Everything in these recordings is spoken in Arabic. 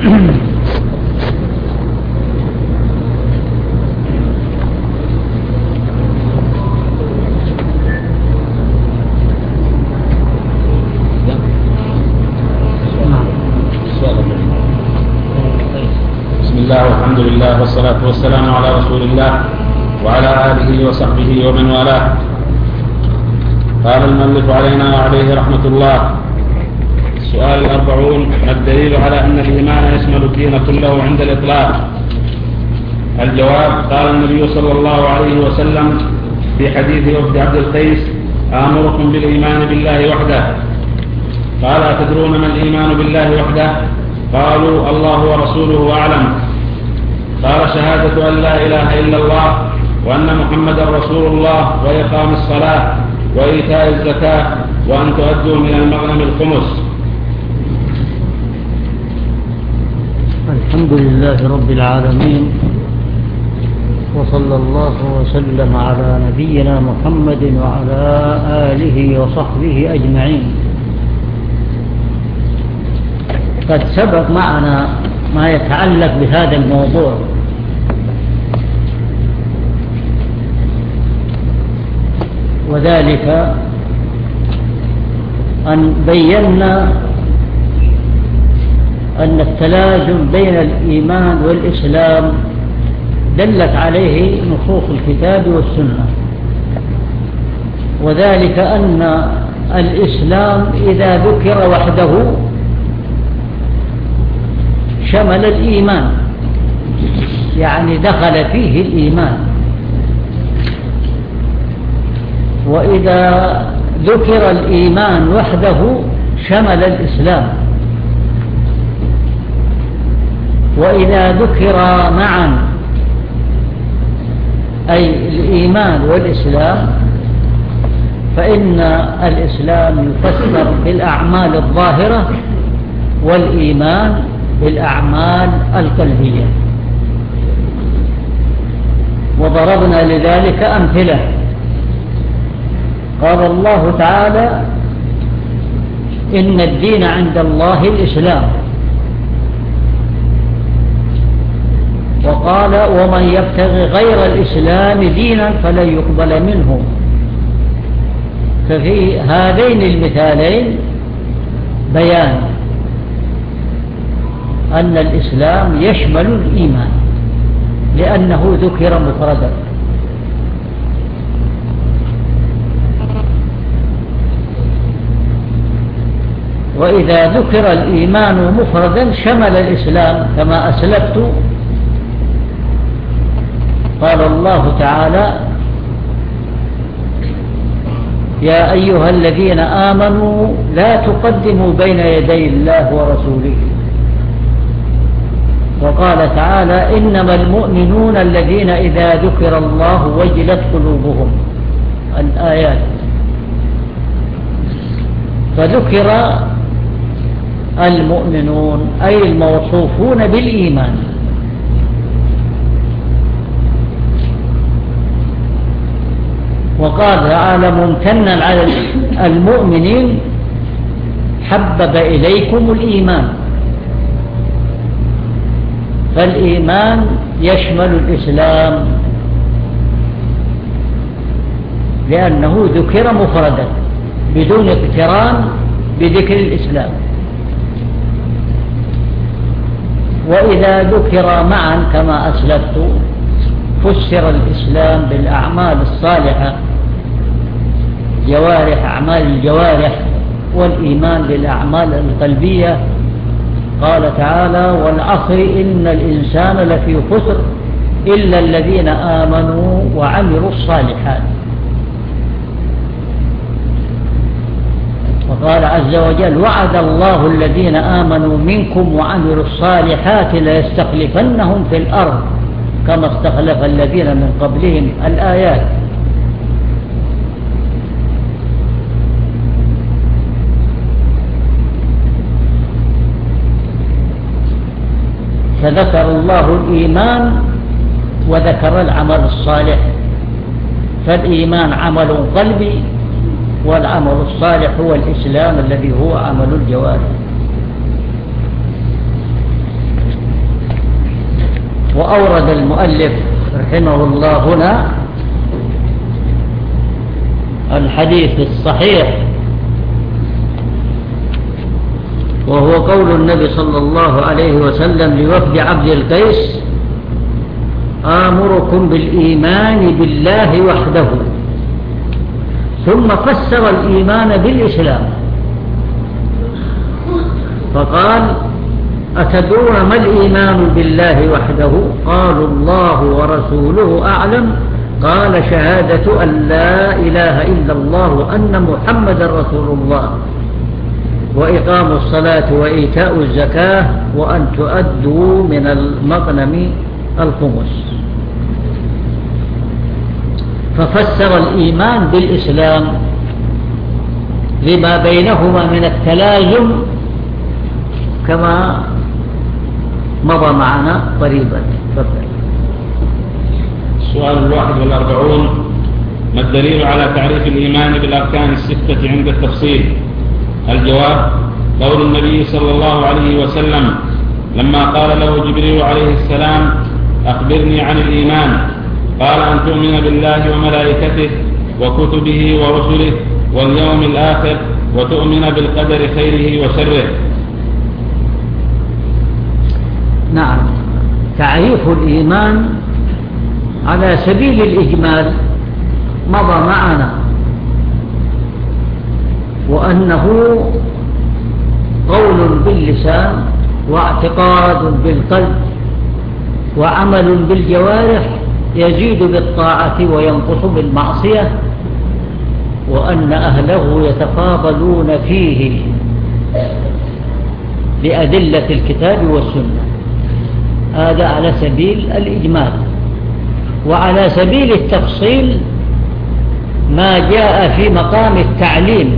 بسم الله والحمد لله والصلاة والسلام على رسول الله وعلى آله وصحبه ومن والاه. قال المؤلف علينا وعليه رحمة الله: السؤال 40: ما الدليل على أن الإيمان يشمل الدين كله عند الإطلاق؟ الجواب: قال النبي صلى الله عليه وسلم في حديث وفد عبد القيس: آمركم بالإيمان بالله وحده. قال: أتدرون ما الإيمان بالله وحده؟ قالوا: الله ورسوله أعلم. قال: شهادة أن لا إله إلا الله وأن محمدا رسول الله وإقام الصلاة وإيتاء الزكاة وأن تؤدوا من المغنم الخمس. الحمد لله رب العالمين، وصلى الله وسلم على نبينا محمد وعلى آله وصحبه أجمعين. قد سبق معنا ما يتعلق بهذا الموضوع، وذلك أن بينا أن التلازم بين الإيمان والإسلام دلت عليه نصوص الكتاب والسنة، وذلك أن الإسلام إذا ذكر وحده شمل الإيمان، يعني دخل فيه الإيمان، وإذا ذكر الإيمان وحده شمل الإسلام، وإذا ذكر معا أي الإيمان والإسلام فإن الإسلام يفسر بالأعمال الظاهرة والإيمان بالأعمال القلبية. وضربنا لذلك أمثلة. قال الله تعالى: إن الدين عند الله الإسلام. وقال: ومن يبتغي غير الإسلام دينا فلن يقبل منه. ففي هذين المثالين بيان أن الإسلام يشمل الإيمان لأنه ذكر مفردا. وإذا ذكر الإيمان مفردا شمل الإسلام كما أسلفت. قال الله تعالى: يا أيها الذين آمنوا لا تقدموا بين يدي الله ورسوله. وقال تعالى: إنما المؤمنون الذين إذا ذكر الله وجلت قلوبهم. الآيات. فذكر المؤمنون أي الموصوفون بالإيمان، وقال تعالى ممتنا على المؤمنين: حبب إليكم الإيمان. فالإيمان يشمل الإسلام لأنه ذكر مفردا بدون اقتران بذكر الإسلام. وإذا ذكر معا كما أسلفت فسر الإسلام بالأعمال الصالحة، جوارح، أعمال الجوارح، والإيمان بالأعمال القلبية. قال تعالى: والعصر إن الإنسان لفي خسر إلا الذين آمنوا وعملوا الصالحات. وقال عز وجل: وعد الله الذين آمنوا منكم وعملوا الصالحات ليستخلفنهم في الأرض كما استخلف الذين من قبلهم. الآيات. فذكر الله الإيمان وذكر العمل الصالح. فالإيمان عمل قلبي، والعمل الصالح هو الإسلام الذي هو عمل الجوارح. وأورد المؤلف رحمه الله هنا الحديث الصحيح، وهو قول النبي صلى الله عليه وسلم لوفد عبد القيس: آمركم بالإيمان بالله وحده. ثم فسر الإيمان بالإسلام فقال: أتدرون ما الإيمان بالله وحده؟ قالوا: الله ورسوله أعلم. قال: شهادة أن لا إله إلا الله وأن محمدا رسول الله، وإقام الصلاة وإيتاء الزكاة، وأن تؤدوا من المغنم الخمس. ففسر الإيمان بالإسلام لما بينهما من التلازم كما مضى معنا قريبا. السؤال 41: ما الدليل على تعريف الإيمان بالأركان الستة عند التفصيل؟ الجواب: قول النبي صلى الله عليه وسلم لما قال له جبريل عليه السلام: أخبرني عن الإيمان، قال: أن تؤمن بالله وملائكته وكتبه ورسله واليوم الآخر، وتؤمن بالقدر خيره وشره. نعم، تعريف الإيمان على سبيل الإجمال مضى معنا، وأنه قول باللسان واعتقاد بالقلب وعمل بالجوارح يزيد بالطاعة وينقص بالمعصية، وأن أهله يتفاضلون فيه بأدلة الكتاب والسنة. هذا على سبيل الإجمال. وعلى سبيل التفصيل ما جاء في مقام التعليم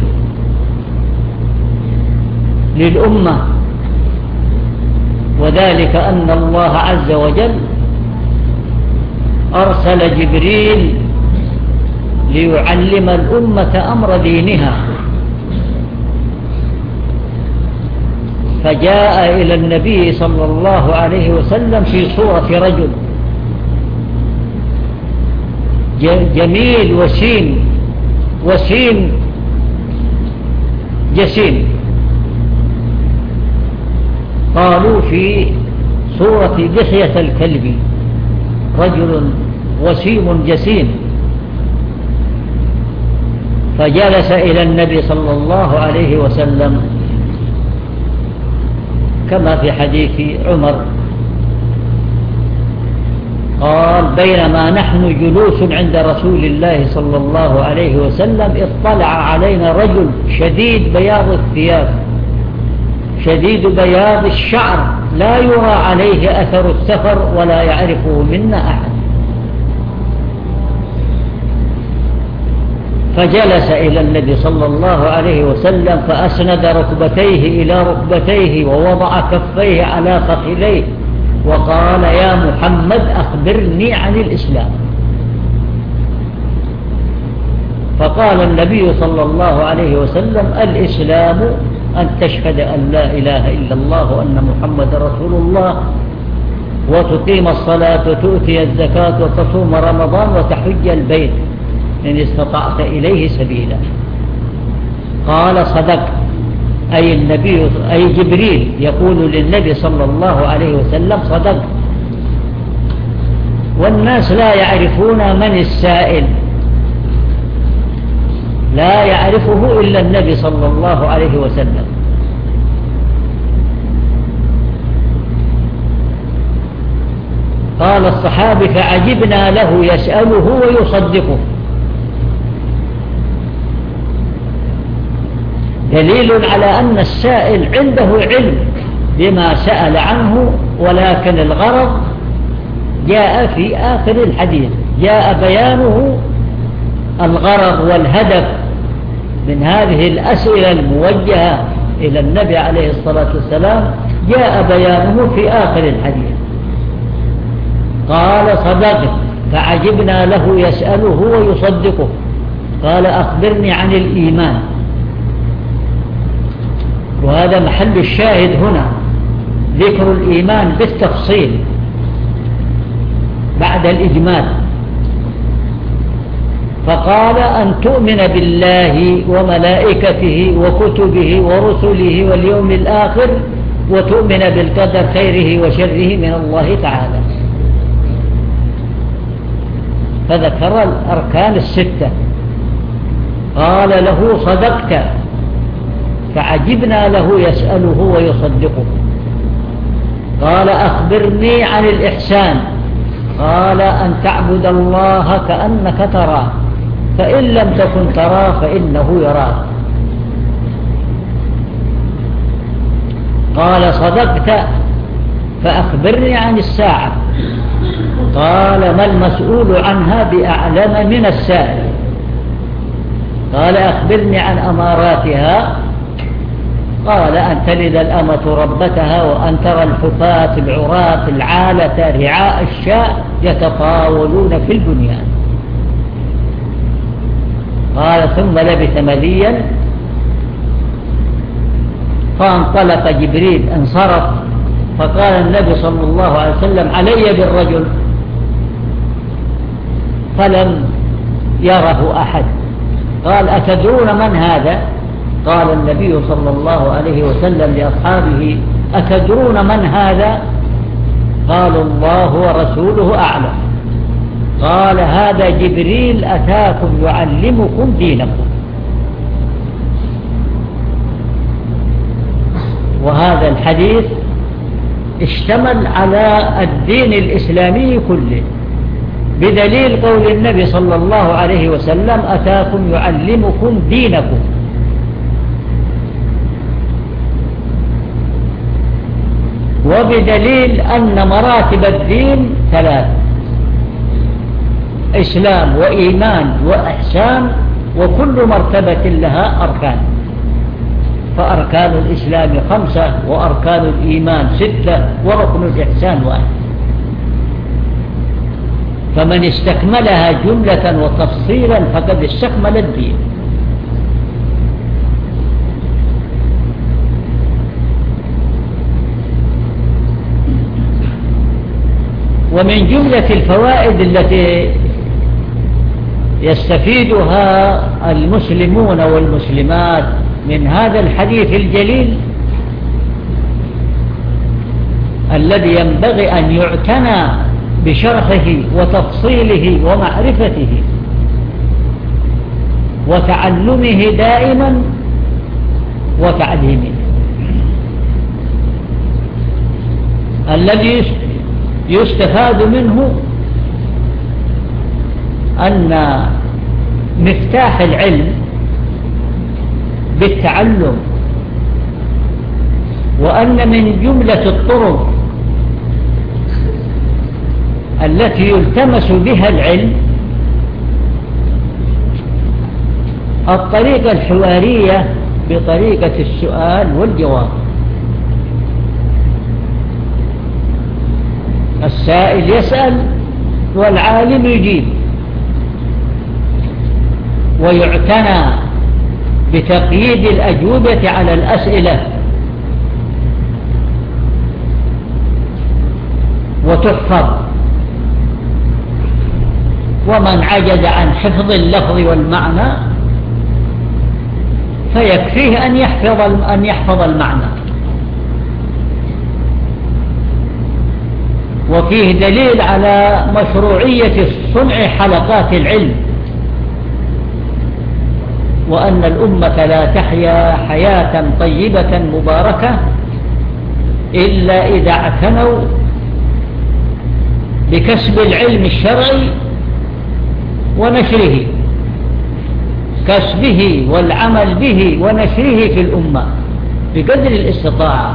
للأمة، وذلك أن الله عز وجل أرسل جبريل ليعلم الأمة أمر دينها، فجاء إلى النبي صلى الله عليه وسلم في صورة رجل جميل وسيم جسيم، قالوا في صورة دحية الكلب، رجل وسيم جسيم. فجلس إلى النبي صلى الله عليه وسلم كما في حديث عمر، قال: بينما نحن جلوس عند رسول الله صلى الله عليه وسلم اطلع علينا رجل شديد بياض الثياب شديد بياض الشعر، لا يرى عليه أثر السفر ولا يعرفه منا أحد. فجلس إلى النبي صلى الله عليه وسلم فأسند ركبتيه إلى ركبتيه ووضع كفيه على فخذيه وقال: يا محمد أخبرني عن الإسلام. فقال النبي صلى الله عليه وسلم: الإسلام أن تشهد أن لا إله إلا الله وأن محمد رسول الله، وتقيم الصلاة وتؤتي الزكاة وتصوم رمضان وتحج البيت إن استطعت إليه سبيلا. قال: صدق. أي جبريل يقول للنبي صلى الله عليه وسلم: صدق. والناس لا يعرفون من السائل، لا يعرفه إلا النبي صلى الله عليه وسلم. قال الصحابي: فعجبنا له يسأله ويصدقه. دليل على أن السائل عنده علم بما سأل عنه، ولكن الغرض جاء في آخر الحديث، جاء بيانه. الغرض والهدف من هذه الأسئلة الموجهة إلى النبي عليه الصلاة والسلام جاء بيانه في آخر الحديث. قال: صدق. فعجبنا له يسأله ويصدقه. قال: أخبرني عن الإيمان. وهذا محل الشاهد هنا، ذكر الإيمان بالتفصيل. بعد الإجمال، فقال أن تؤمن بالله وملائكته وكتبه ورسله واليوم الآخر وتؤمن بالقدر خيره وشره من الله تعالى. فذكر الأركان الستة. قال له صدقت، فعجبنا له يسأله ويصدقه. قال أخبرني عن الإحسان. قال أن تعبد الله كأنك تراه، فإن لم تكن تراه فإنه يراك. قال صدقت، فأخبرني عن الساعة. قال ما المسؤول عنها بأعلم من السائل. قال أخبرني عن أماراتها. قال أن تلد الأمة ربتها وأن ترى الحفاة العراة العالة رعاء الشاء يتطاولون في البنيان. قال ثم لبث مليا فانطلق جبريل، انصرف، فقال النبي صلى الله عليه وسلم علي بالرجل، فلم يره أحد. قال أتدرون من هذا؟ قال النبي صلى الله عليه وسلم لأصحابه أتدرون من هذا؟ قالوا الله ورسوله أعلم. قال هذا جبريل أتاكم يعلمكم دينكم. وهذا الحديث اشتمل على الدين الإسلامي كله، بدليل قول النبي صلى الله عليه وسلم أتاكم يعلمكم دينكم. وبدليل أن مراتب الدين ثلاث: إسلام وإيمان وإحسان، وكل مرتبة لها أركان. فأركان الإسلام 5، وأركان الإيمان 6، وركن الإحسان 1. فمن استكملها جملة وتفصيلا فقد استكمل الدين. ومن جملة الفوائد التي يستفيدها المسلمون والمسلمات من هذا الحديث الجليل الذي ينبغي أن يعتنى بشرحه وتفصيله ومعرفته وتعلمه دائما وتعليمه، الذي يستفاد منه أن مفتاح العلم بالتعلم، وأن من جملة الطرق التي يلتمس بها العلم الطريقة الحوارية بطريقة السؤال والجواب. السائل يسأل والعالم يجيب، ويعتنى بتقييد الأجوبة على الأسئلة وتحفظ. ومن عجز عن حفظ اللفظ والمعنى فيكفيه أن يحفظ المعنى. وفيه دليل على مشروعية صنع حلقات العلم، وأن الأمة لا تحيا حياة طيبة مباركة إلا إذا اعتنوا بكسب العلم الشرعي ونشره، كسبه والعمل به ونشره في الأمة بقدر الاستطاعة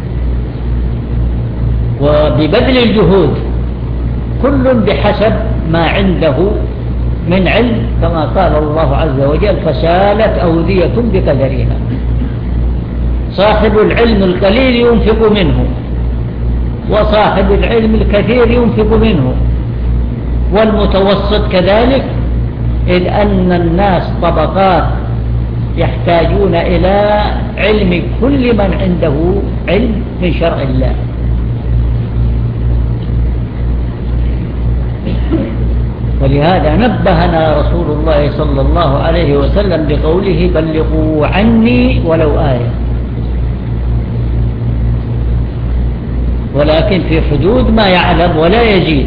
وببذل الجهود، كل بحسب ما عنده من علم، كما قال الله عز وجل فسالت أودية بقدرها. صاحب العلم القليل ينفق منه، وصاحب العلم الكثير ينفق منه، والمتوسط كذلك، إذ أن الناس طبقات يحتاجون إلى علم كل من عنده علم من شرع الله. ولهذا نبهنا رسول الله صلى الله عليه وسلم بقوله بلغوا عني ولو آية، ولكن في حدود ما يعلم ولا يجيد.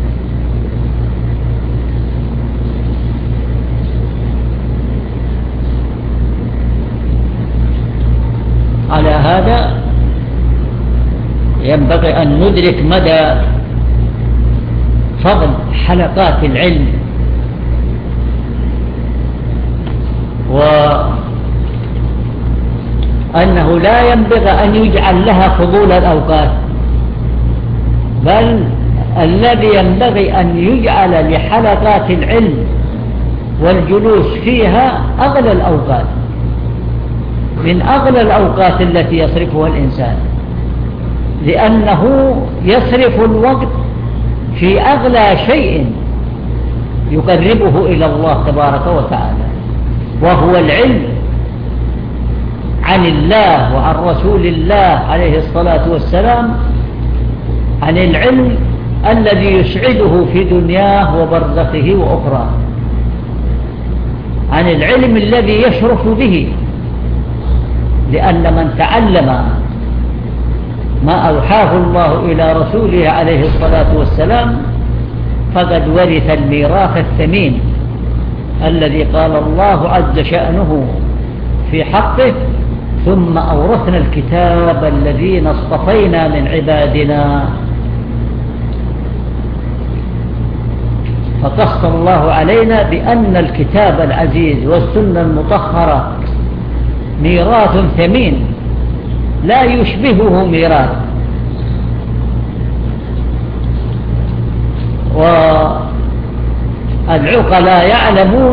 على هذا ينبغي أن ندرك مدى فضل حلقات العلم وأنه لا ينبغي أن يجعل لها فضول الأوقات، بل الذي ينبغي أن يجعل لحلقات العلم والجلوس فيها أغلى الأوقات، من أغلى الأوقات التي يصرفها الإنسان، لأنه يصرف الوقت في أغلى شيء يقربه إلى الله تبارك وتعالى، وهو العلم عن الله وعن رسول الله عليه الصلاة والسلام، عن العلم الذي يسعده في دنياه وبرزخه وأخرى، عن العلم الذي يشرف به، لأن من تعلم ما أوحاه الله إلى رسوله عليه الصلاة والسلام فقد ورث الميراث الثمين الذي قال الله عز شأنه في حقه ثم أورثنا الكتاب الذين اصطفينا من عبادنا. فقص الله علينا بأن الكتاب العزيز والسنة المطهرة ميراث ثمين لا يشبهه ميراث. والعقلاء يعلمون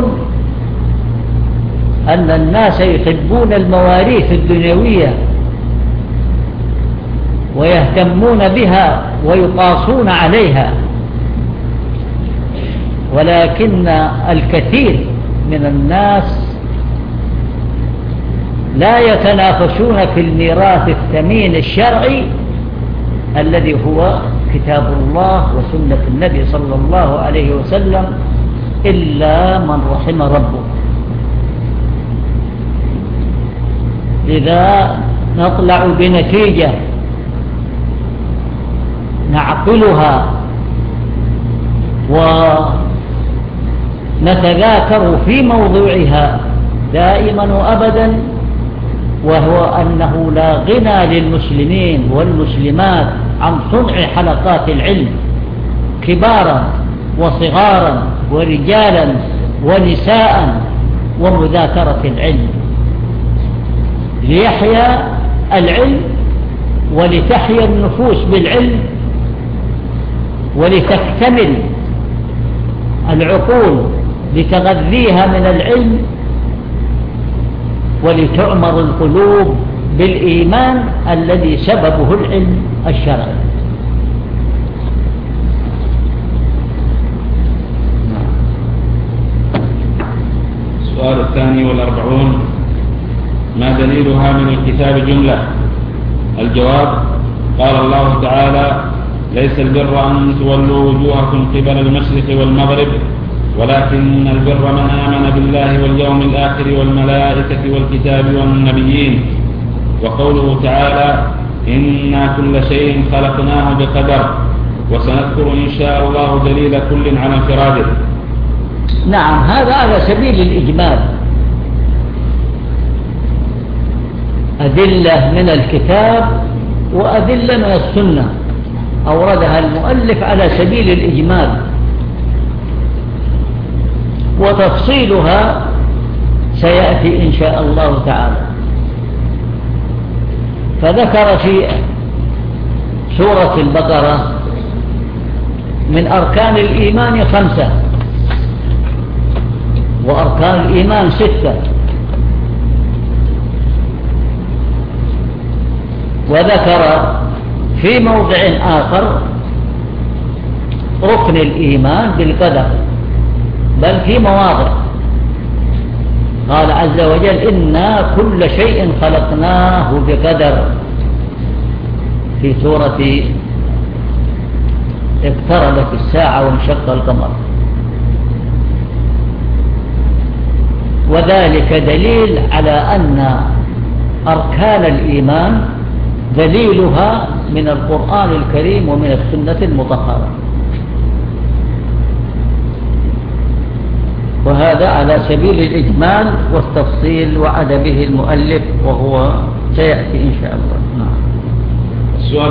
أن الناس يحبون المواريث الدنيوية ويهتمون بها ويقاصون عليها، ولكن الكثير من الناس لا يتنافسون في الميراث الثمين الشرعي الذي هو كتاب الله وسنة النبي صلى الله عليه وسلم إلا من رحم ربه. إذا نطلع بنتيجة نعقلها ونتذاكر في موضوعها دائما وأبدا، وهو أنه لا غنى للمسلمين والمسلمات عن صنع حلقات العلم كبارا وصغارا ورجالا ونساء ومذاكرة العلم، ليحيا العلم ولتحيا النفوس بالعلم ولتكتمل العقول لتغذيها من العلم ولتعمر القلوب بالإيمان الذي سببه العلم الشرعي. السؤال 42: ما دليلها من الكتاب جملة؟ الجواب: قال الله تعالى: ليس البر أن تولوا وجوهكم قبل المشرق والمغرب ولكن البر من آمن بالله واليوم الآخر والملائكة والكتاب والنبيين. وقوله تعالى: إنا كل شيء خلقناه بقدر. وسنذكر إن شاء الله دليل كل على انفراده. نعم، هذا على سبيل الإجمال، أدلة من الكتاب وأدلة من السنة أوردها المؤلف على سبيل الإجمال، وتفصيلها سيأتي إن شاء الله تعالى. فذكر في سورة البقرة من أركان الإيمان 5، وأركان الإيمان 6، وذكر في موضع آخر ركن الإيمان بالقدر، بل في مواضع قال عز وجل: إنا كل شيء خلقناه بقدر، في سورة اقتربت الساعة وانشق القمر. وذلك دليل على أن أركان الإيمان دليلها من القرآن الكريم ومن السنة المطهرة، وهذا على سبيل الإجمال والتفصيل وعد به المؤلف وهو سيأتي إن شاء الله. السؤال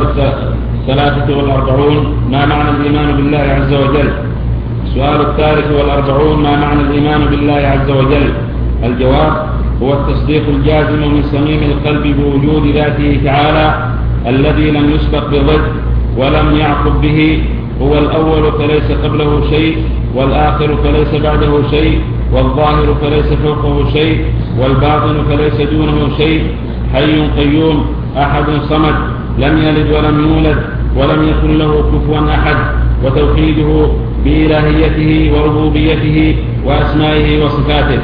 43 ما معنى الإيمان بالله عز وجل؟ السؤال 43 ما معنى الإيمان بالله عز وجل؟ الجواب هو التصديق الجازم من صميم القلب بوجود ذاته تعالى الذي لم يسبق بضد ولم يعقب به، هو الأول فليس قبله شيء، والآخر فليس بعده شيء، والظاهر فليس فوقه شيء، والباطن فليس دونه شيء، حي قيوم أحد صمد لم يلد ولم يولد ولم يكن له كفوا أحد، وتوحيده بإلهيته وربوبيته وأسمائه وصفاته.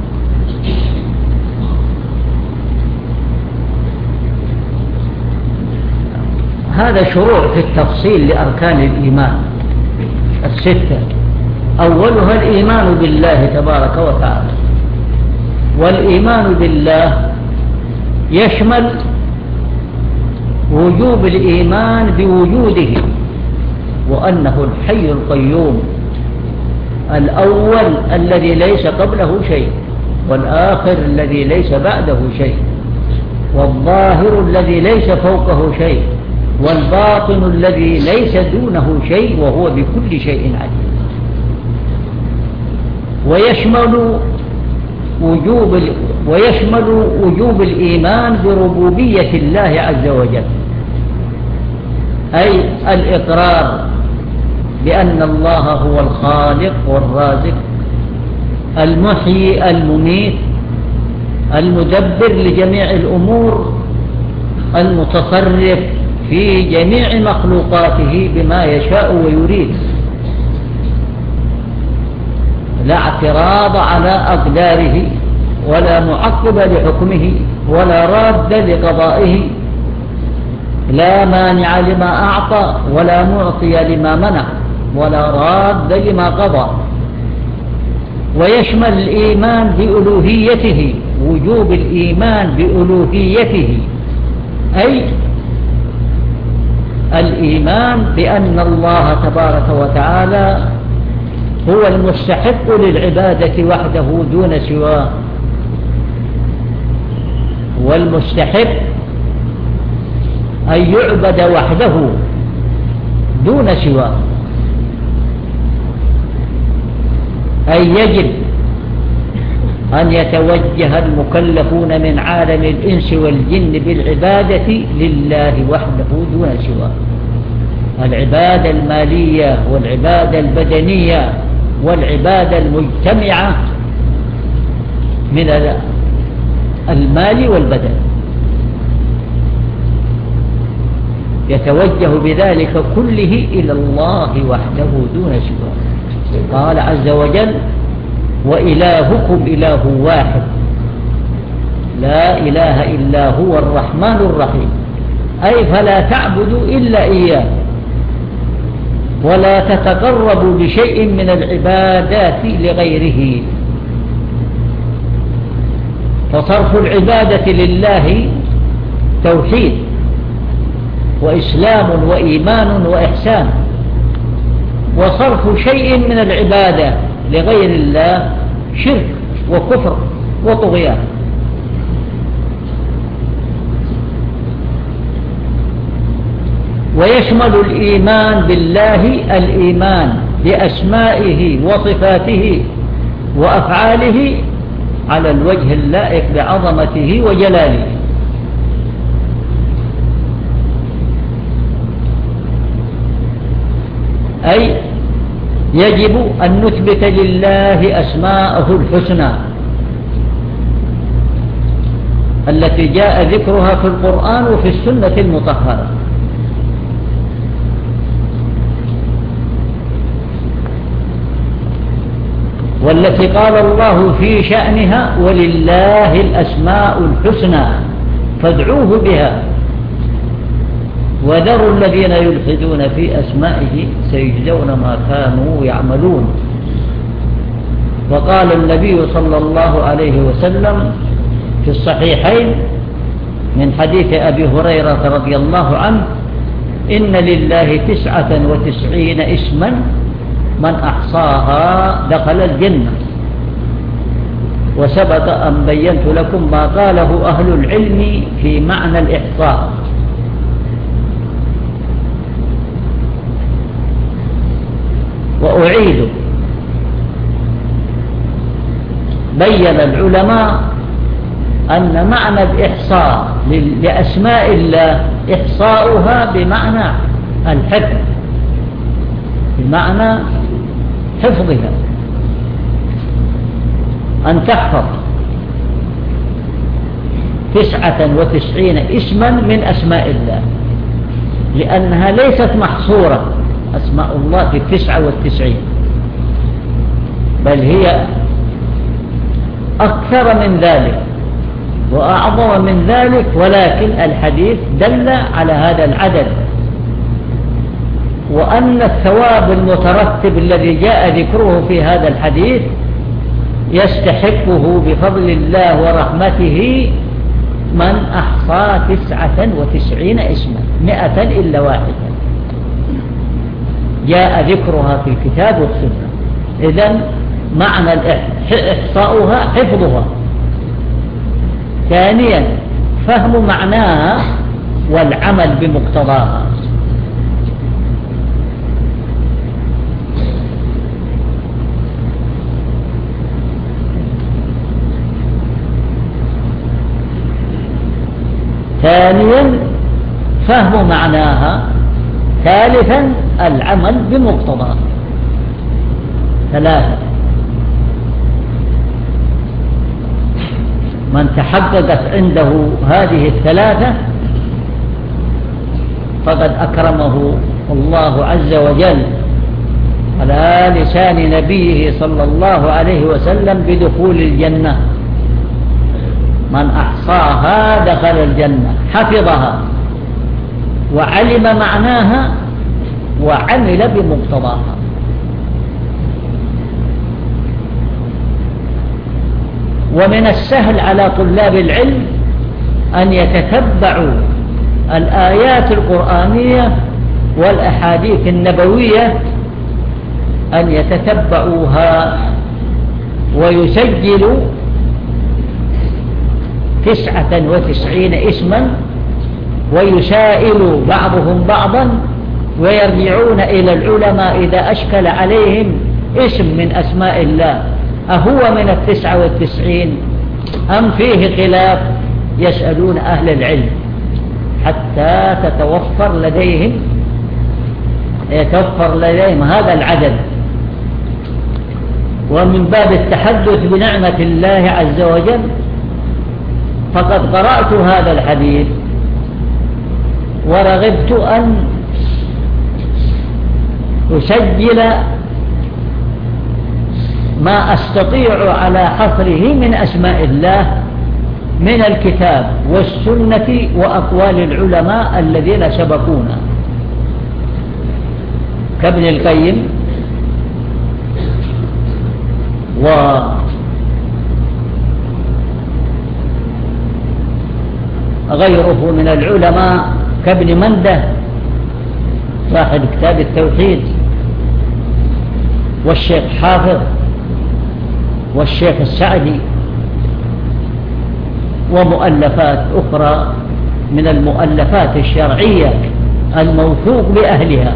هذا شروع في التفصيل لأركان الإيمان الستة. أولها الإيمان بالله تبارك وتعالى، والإيمان بالله يشمل وجوب الإيمان بوجوده وأنه الحي القيوم الأول الذي ليس قبله شيء، والآخر الذي ليس بعده شيء، والظاهر الذي ليس فوقه شيء، والباطن الذي ليس دونه شيء وهو بكل شيء عليم. ويشمل وجوب الإيمان بربوبية الله عز وجل، أي الإقرار بأن الله هو الخالق والرازق المحيي المميت المدبر لجميع الأمور المتصرف في جميع مخلوقاته بما يشاء ويريد، لا اعتراض على أقداره ولا معقب لحكمه ولا راد لقضائه، لا مانع لما أعطى ولا معطي لما منع ولا راد لما قضى. ويشمل الإيمان بألوهيته، وجوب الإيمان بألوهيته، أي الإيمان بأن الله تبارك وتعالى هو المستحق للعبادة وحده دون سواه، والمستحق أن يعبد وحده دون سواه، أي يجب أن يتوجه المكلفون من عالم الإنس والجن بالعبادة لله وحده دون سواه، العبادة المالية والعبادة البدنية والعبادة المجتمعة من المال والبدن، يتوجه بذلك كله إلى الله وحده دون سواه. قال عز وجل وإلهكم إله واحد لا إله إلا هو الرحمن الرحيم، أي فلا تعبدوا إلا إياه ولا تتقربوا بشيء من العبادات لغيره. فصرف العبادة لله توحيد وإسلام وإيمان وإحسان، وصرف شيء من العبادة لغير الله شرك وكفر وطغيان. ويشمل الإيمان بالله الإيمان بأسمائه وصفاته وأفعاله على الوجه اللائق بعظمته وجلاله، أي يجب أن نثبت لله أسماءه الحسنى التي جاء ذكرها في القرآن وفي السنة المطهرة، والتي قال الله في شأنها ولله الأسماء الحسنى فادعوه بها وذروا الذين يلحدون في أسمائه سيجزون ما كانوا يعملون. وقال النبي صلى الله عليه وسلم في الصحيحين من حديث أبي هريرة رضي الله عنه: إن لله 99 اسما من أحصاها دخل الجنة. وسبق أن بينت لكم ما قاله أهل العلم في معنى الإحصاء. وأعيد: بين العلماء أن معنى الإحصاء لأسماء الله إحصاؤها بمعنى الحفظ، بمعنى حفظها، أن تحفظ 99 اسما من أسماء الله، لأنها ليست محصورة أسماء الله في 99، بل هي أكثر من ذلك وأعظم من ذلك، ولكن الحديث دل على هذا العدد، وأن الثواب المترتب الذي جاء ذكره في هذا الحديث يستحقه بفضل الله ورحمته من أحصى 99 اسما، 100 إلا واحدة جاء ذكرها في الكتاب والسنة. إذن معنى إحصاؤها حفظها. ثانيا فهم معناها والعمل بمقتضاها. ثانيا فهم معناها. ثالثا العمل بمقتضاها. ثلاثة: من تحققت عنده هذه الثلاثة فقد أكرمه الله عز وجل على لسان نبيه صلى الله عليه وسلم بدخول الجنة. من أحصاها دخل الجنة، حفظها وعلم معناها وعمل بمقتضاها. ومن السهل على طلاب العلم أن يتتبعوا الآيات القرآنية والأحاديث النبوية، أن يتتبعوها ويسجلوا 99 اسما، ويسائلوا بعضهم بعضا، ويرجعون إلى العلماء إذا أشكل عليهم اسم من أسماء الله أهو من 99 أم فيه خلاف، يسألون أهل العلم حتى يتوفر لديهم هذا العدد. ومن باب التحدث بنعمة الله عز وجل فقد قرأت هذا الحديث ورغبت أن أسجل ما أستطيع على حصره من أسماء الله من الكتاب والسنة وأقوال العلماء الذين سبقونا كابن القيم وغيره من العلماء كابن منده صاحب كتاب التوحيد، والشيخ حافظ، والشيخ السعدي، ومؤلفات أخرى من المؤلفات الشرعية الموثوق بأهلها.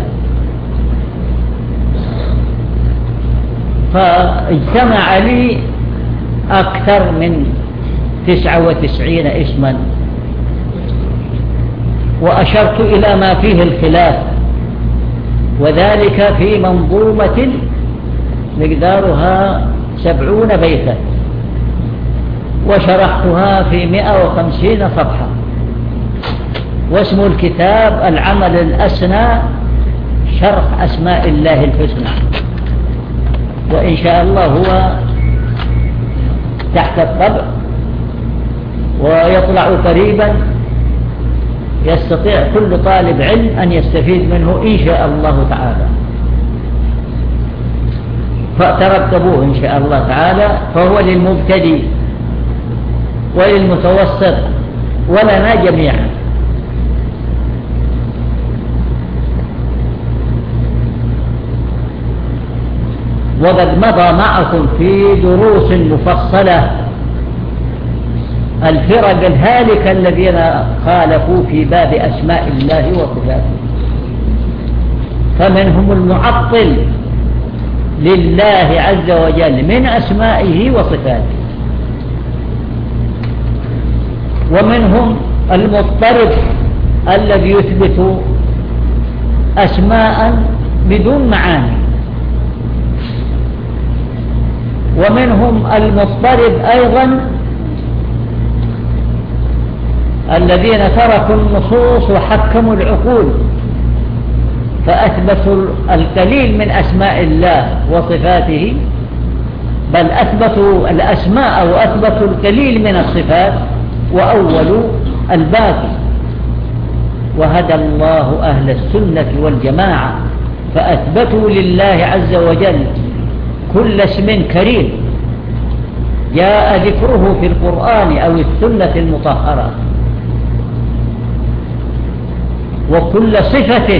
فاجتمع لي أكثر من 99 اسما، وأشرت إلى ما فيه الخلاف، وذلك في منظومة مقدارها 70 بيتا، وشرحتها في 150 صفحة. واسم الكتاب العمل الأسنى شرح أسماء الله الحسنى، وإن شاء الله هو تحت الطبع ويطلع قريبا، يستطيع كل طالب علم أن يستفيد منه إن شاء الله تعالى. فترتبوه إن شاء الله تعالى، فهو للمبتدئ وللمتوسط ولنا جميعا. وقد مضى معكم في دروس مفصلة الفرق الهالكة الذين خالفوا في باب أسماء الله وصفاته، فمنهم المعطل لله عز وجل من أسمائه وصفاته، ومنهم المضطرب الذي يثبت أسماء بدون معاني، ومنهم المضطرب أيضا الذين تركوا النصوص وحكموا العقول فأثبتوا القليل من أسماء الله وصفاته، بل أثبتوا الأسماء وأثبتوا القليل من الصفات وأولوا الباقي. وهدى الله أهل السنة والجماعة فأثبتوا لله عز وجل كل اسم كريم جاء ذكره في القرآن أو السنة المطهرة، وكل صفة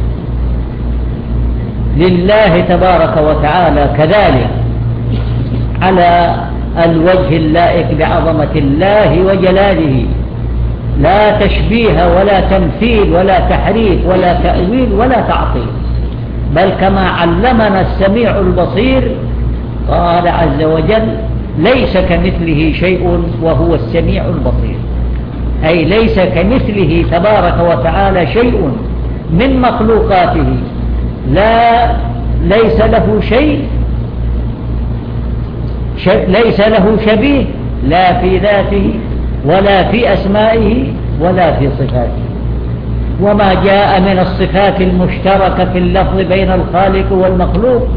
لله تبارك وتعالى كذلك على الوجه اللائق بعظمة الله وجلاله، لا تشبيه ولا تمثيل ولا تحريف ولا تأويل ولا تعطيل، بل كما علمنا السميع البصير قال عز وجل ليس كمثله شيء وهو السميع البصير، أي ليس كمثله تبارك وتعالى شيء من مخلوقاته، ليس له شيء ليس له شبيه لا في ذاته ولا في أسمائه ولا في صفاته. وما جاء من الصفات المشتركة في اللفظ بين الخالق والمخلوق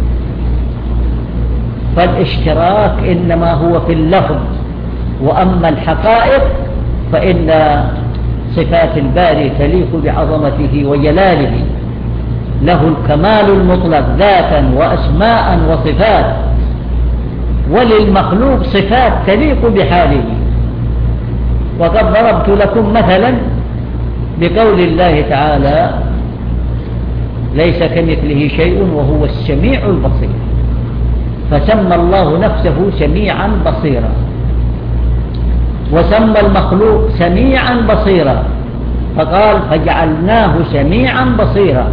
فالاشتراك إنما هو في اللفظ، وأما الحقائق فإن صفات الباري تليق بعظمته وجلاله، له الكمال المطلق ذاتا وأسماء وصفات، وللمخلوق صفات تليق بحاله. وقد ضربت لكم مثلا بقول الله تعالى ليس كمثله شيء وهو السميع البصير، فسمى الله نفسه سميعا بصيرا، وسمى المخلوق سميعا بصيرا فقال فجعلناه سميعا بصيرا.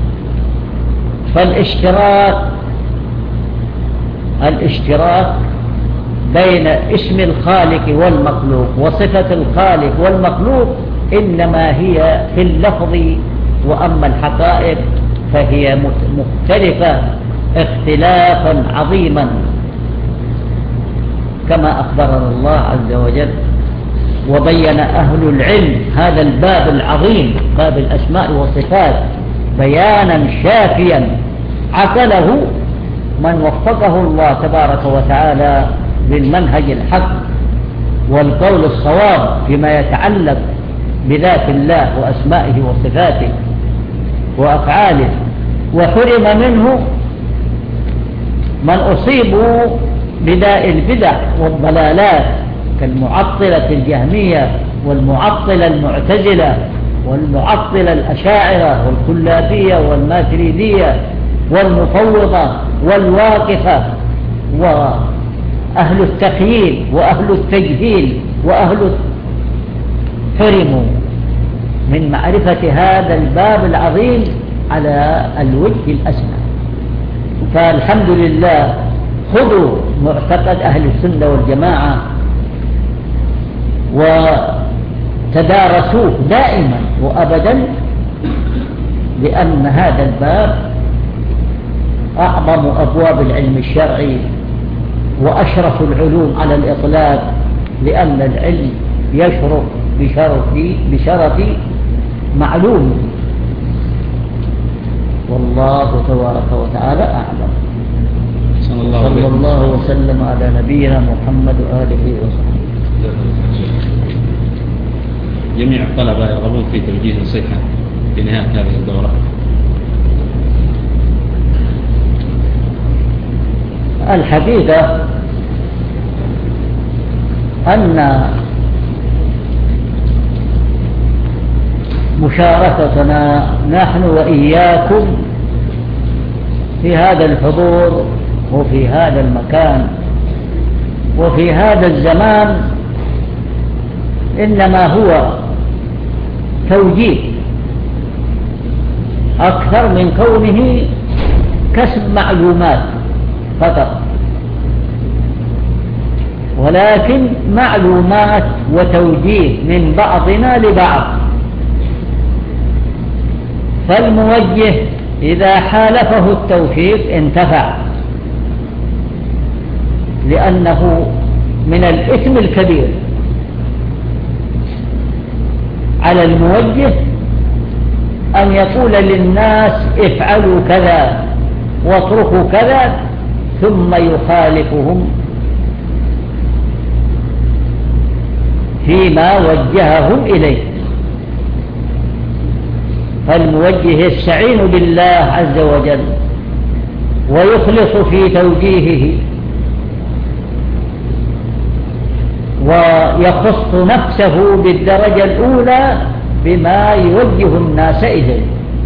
فالاشتراك بين اسم الخالق والمخلوق وصفة الخالق والمخلوق إنما هي في اللفظ، وأما الحقائق فهي مختلفة اختلافا عظيما كما أخبرنا الله عز وجل. وبين أهل العلم هذا الباب العظيم باب الأسماء والصفات بيانا شافيا عقله من وفقه الله تبارك وتعالى للمنهج الحق والقول الصواب فيما يتعلق بذات الله وأسمائه وصفاته وأفعاله، وحرم منه من أصيبوا بداء البدع والضلالات كالمعطلة الجهمية والمعطلة المعتزلة والمعطلة الأشاعرة والكلابية والماتريدية والمفوضة والواقفة وأهل التخييل وأهل التجهيل حرموا من معرفة هذا الباب العظيم على الوجه الأسمى. فالحمد لله خذوا معتقد أهل السنة والجماعة وتدارسوه دائما وأبدا، لأن هذا الباب أعظم أبواب العلم الشرعي وأشرف العلوم على الإطلاق، لأن العلم يشرف بشرف معلوم. والله تبارك وتعالى أعلم. صلى الله وسلم على نبينا محمد وآله وصحبه. جميع الطلبة يرغبون في توجيه نصيحة في نهاية هذه الدورة. الحقيقة أن مشاركتنا نحن وإياكم في هذا الحضور وفي هذا المكان وفي هذا الزمان إنما هو توجيه أكثر من كونه كسب معلومات فقط، ولكن معلومات وتوجيه من بعضنا لبعض. فالموجه إذا حالفه التوفيق انتفع، لأنه من الإثم الكبير على الموجه أن يقول للناس افعلوا كذا واتركوا كذا ثم يخالفهم فيما وجههم إليه. فالموجه يستعين بالله عز وجل ويخلص في توجيهه ويخص نفسه بالدرجة الأولى بما يوجه الناس إليه،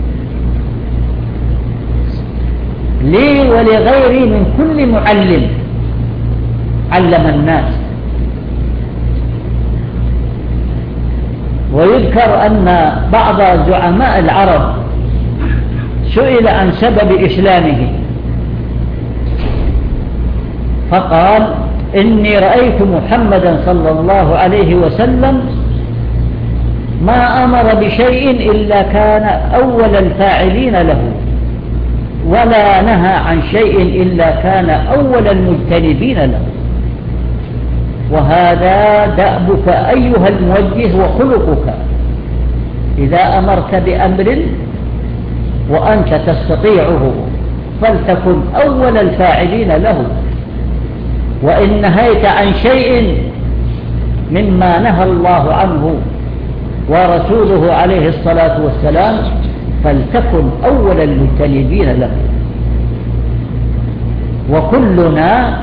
لي ولغيري من كل معلم علم الناس. ويذكر أن بعض زعماء العرب سئل عن سبب إسلامه فقال: إني رأيت محمدا صلى الله عليه وسلم ما أمر بشيء إلا كان أول الفاعلين له، ولا نهى عن شيء إلا كان أول المجتنبين له. وهذا دأبك أيها الموجه وخلقك، إذا أمرت بأمر وأنت تستطيعه فلتكن أول الفاعلين له، وإن نهيت عن شيء مما نهى الله عنه ورسوله عليه الصلاة والسلام فلتكن أول المجتنبين له. وكلنا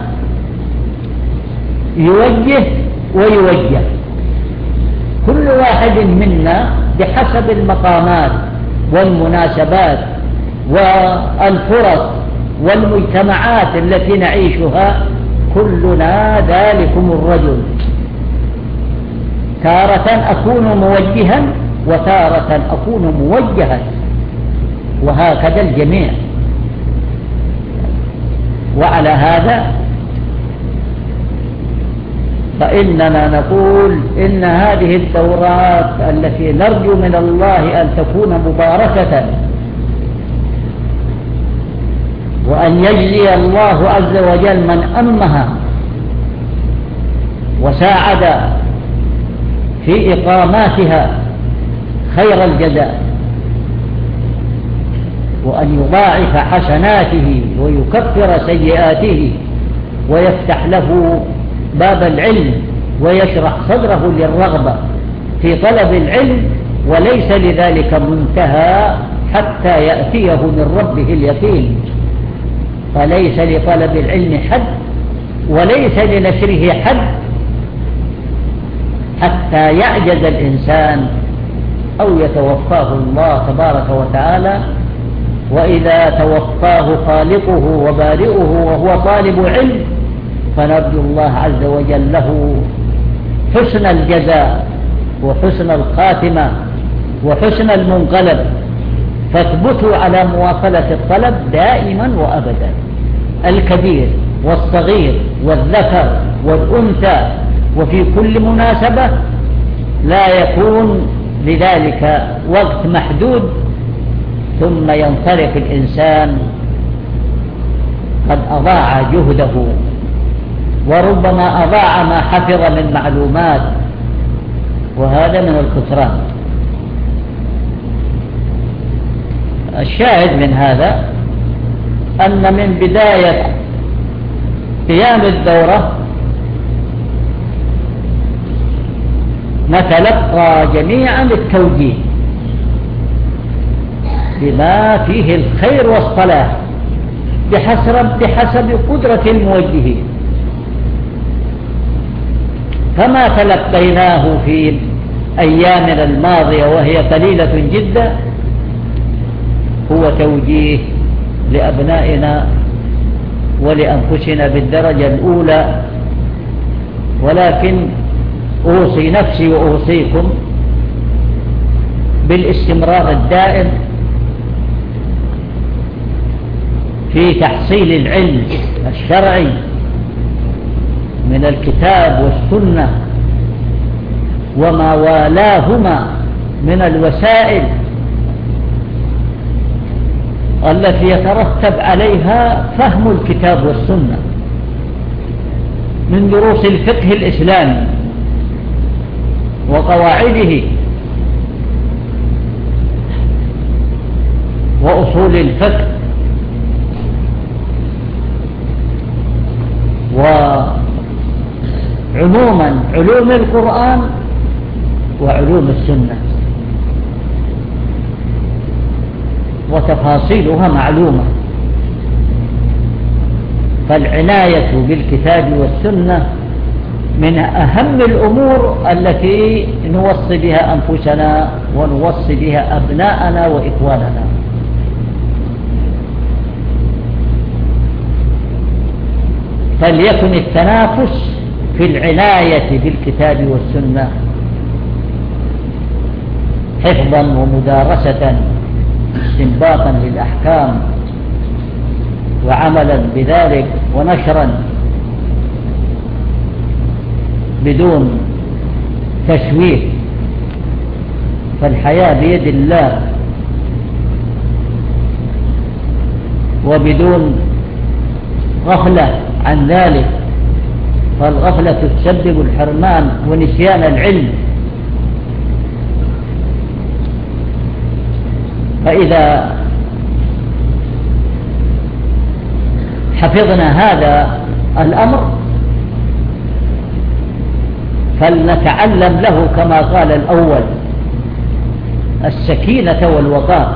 يوجه ويوجه، كل واحد منا بحسب المقامات والمناسبات والفرص والمجتمعات التي نعيشها. كلنا ذلكم الرجل، تارة أكون موجها وتارة أكون موجها، وهكذا الجميع. وعلى هذا فإننا نقول إن هذه الدورات التي نرجو من الله أن تكون مباركة، وأن يجزي الله عز وجل من أمها وساعد في إقاماتها خير الجزاء، وأن يضاعف حسناته ويكفر سيئاته ويفتح له باب العلم ويشرح صدره للرغبة في طلب العلم، وليس لذلك منتهى حتى يأتيه من ربه اليقين. فليس لطلب العلم حد وليس لنشره حد حتى يعجز الإنسان أو يتوفاه الله تبارك وتعالى. وإذا توفاه خالقه وبارئه وهو طالب علم فنرجو الله عز وجل له حسن الجزاء وحسن الخاتمة وحسن المنقلب. فاثبتوا على مواصلة الطلب دائما وأبدا، الكبير والصغير والذكر والأنثى، وفي كل مناسبة. لا يكون لذلك وقت محدود ثم ينطلق الإنسان قد أضاع جهده، وربما أضاع ما حفظ من معلومات، وهذا من الخسران. الشاهد من هذا أن من بداية قيام الدورة نتلقى جميعا التوجيه بما فيه الخير والصلاح بحسب قدرة الموجهين. فما تلقيناه في أيامنا الماضية وهي قليلة جدا هو توجيه لأبنائنا ولأنفسنا بالدرجة الأولى، ولكن أوصي نفسي وأوصيكم بالاستمرار الدائم في تحصيل العلم الشرعي من الكتاب والسنة وما والاهما من الوسائل التي يترتب عليها فهم الكتاب والسنة من دروس الفقه الإسلامي وقواعده وأصول الفقه وعموما علوم القرآن وعلوم السنة، وتفاصيلها معلومة. فالعناية بالكتاب والسنة من أهم الأمور التي نوصي بها أنفسنا ونوصي بها أبناءنا وإخواننا. فليكن التنافس في العناية بالكتاب والسنة حفظا ومدارسة استنباطا للأحكام وعملا بذلك ونشرا بدون تشويه، فالحياة بيد الله، وبدون غفلة عن ذلك، فالغفلة تسبب الحرمان ونسيان العلم. فإذا حفظنا هذا الأمر فلنتعلم له كما قال الأول السكينة والوقار.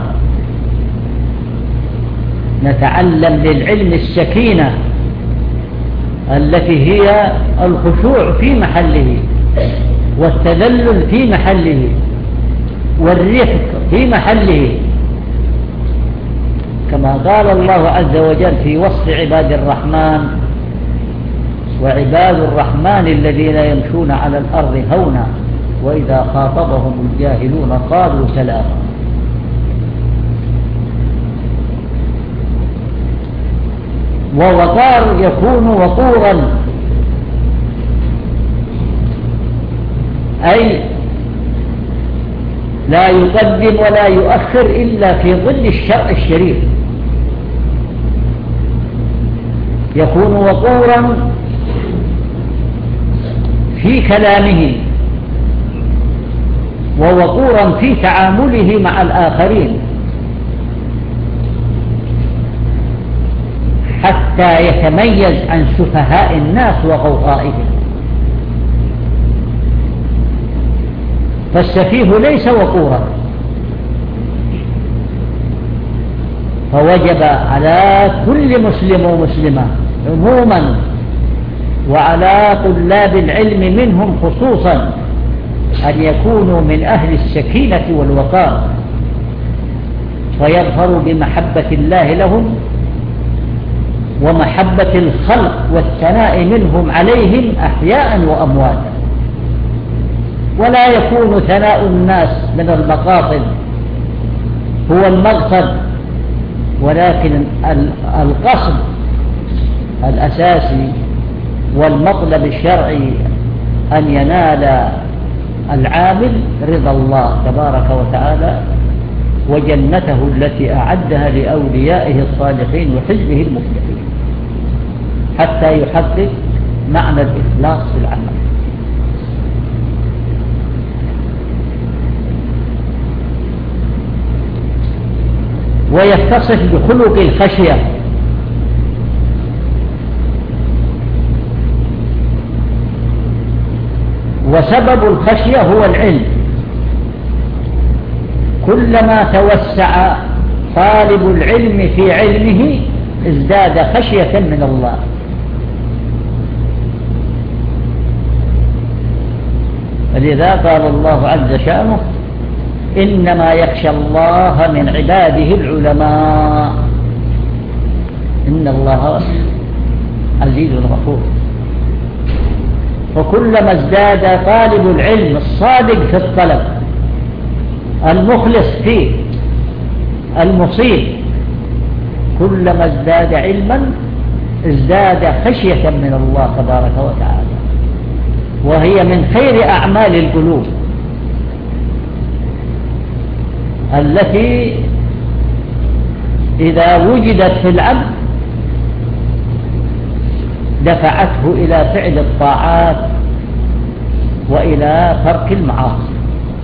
نتعلم للعلم السكينة التي هي الخشوع في محله والتذلل في محله والرفق في محله، كما قال الله عز وجل في وصف عباد الرحمن: وعباد الرحمن الذين يمشون على الأرض هونا وإذا خاطبهم الجاهلون قالوا سلاما. ووقار يكون وقورا أي لا يقدم ولا يؤخر إلا في ظل الشرع الشريف. يكون وقورا في كلامه ووقورا في تعامله مع الآخرين حتى يتميز عن سفهاء الناس وغوغائهم. فالسفيه ليس وقورا، فوجب على كل مسلم ومسلمة عموما وعلى طلاب العلم منهم خصوصا أن يكونوا من أهل السكينة والوقار، فيظهروا بمحبة الله لهم ومحبة الخلق والثناء منهم عليهم أحياء وأمواتا. ولا يكون ثناء الناس من المقاصد هو المقصد، ولكن القصد الأساسي والمطلب الشرعي أن ينال العامل رضا الله تبارك وتعالى وجنته التي أعدها لأوليائه الصالحين وحزبه المفلحين، حتى يحقق معنى الإخلاص في العمل. ويتصف بخلق الخشية، وسبب الخشية هو العلم. كلما توسع طالب العلم في علمه ازداد خشية من الله. ولذا قال الله عز شأنه إنما يخشى الله من عباده العلماء إن الله عزيز غفور. وكلما ازداد طالب العلم الصادق في الطلب المخلص فيه المصيب كلما ازداد علما ازداد خشية من الله تبارك وتعالى، وهي من خير أعمال القلوب التي إذا وجدت في العبد دفعته إلى فعل الطاعات وإلى ترك المعاصي.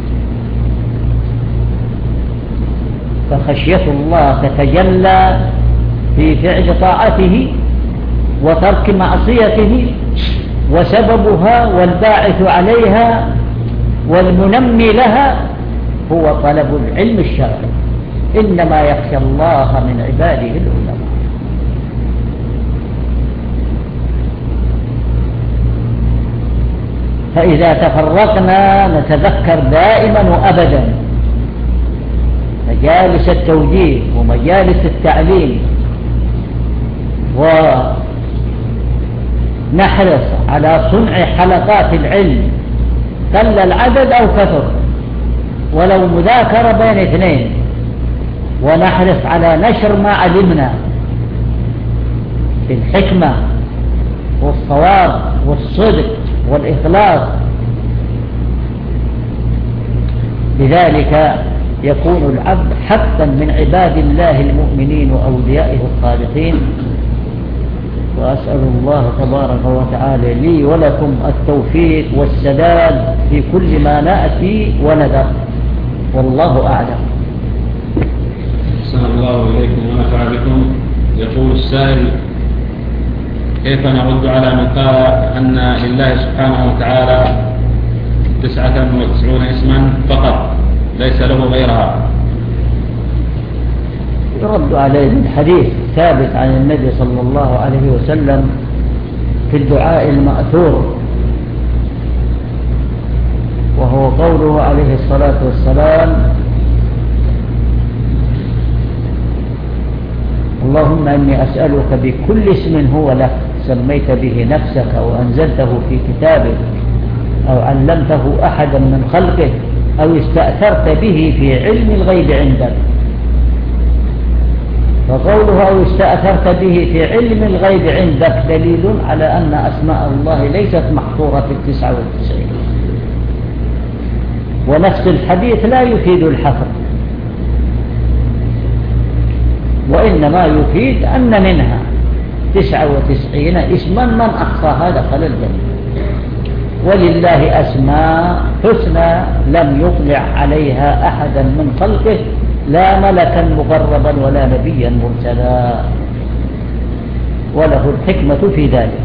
فخشية الله تتجلى في فعل طاعته وترك معصيته، وسببها والباعث عليها والمنمي لها هو طلب العلم الشرعي. إنما يخشى الله من عباده العلماء. فإذا تفرقنا نتذكر دائما وأبدا مجالس التوجيه ومجالس التعليم، ونحرص على صنع حلقات العلم قل العدد أو كثر، ولو مذاكرة بين اثنين، ونحرص على نشر ما علمنا بالحكمة والصواب والصدق والإخلاص. بذلك يكون العبد حقا من عباد الله المؤمنين وأوليائه الصالحين. وأسأل الله تبارك وتعالى لي ولكم التوفيق والسداد في كل ما نأتي وندر، والله أعلم. أحسن الله إليكم ونفع بكم. يقول السائل: كيف نرد على من قال أن لله سبحانه وتعالى 99 اسما فقط ليس له غيرها؟ يرد عليه الحديث ثابت عن النبي صلى الله عليه وسلم في الدعاء المأثور، وهو قوله عليه الصلاة والسلام: اللهم إني أسألك بكل اسم هو لك سميت به نفسك أو أنزلته في كتابك أو علمته أحدا من خلقك أو استأثرت به في علم الغيب عندك. فقوله أو استأثرت به في علم الغيب عندك دليل على أن أسماء الله ليست محصورة في 99، ونفس الحديث لا يفيد الحصر، وإنما يفيد أن منها 99 اسما من أحصاها دخل الجنة. ولله أسماء حسنى لم يطلع عليها أحدا من خلقه لا ملكا مقربا ولا نبيا مرسلا، وله الحكمة في ذلك.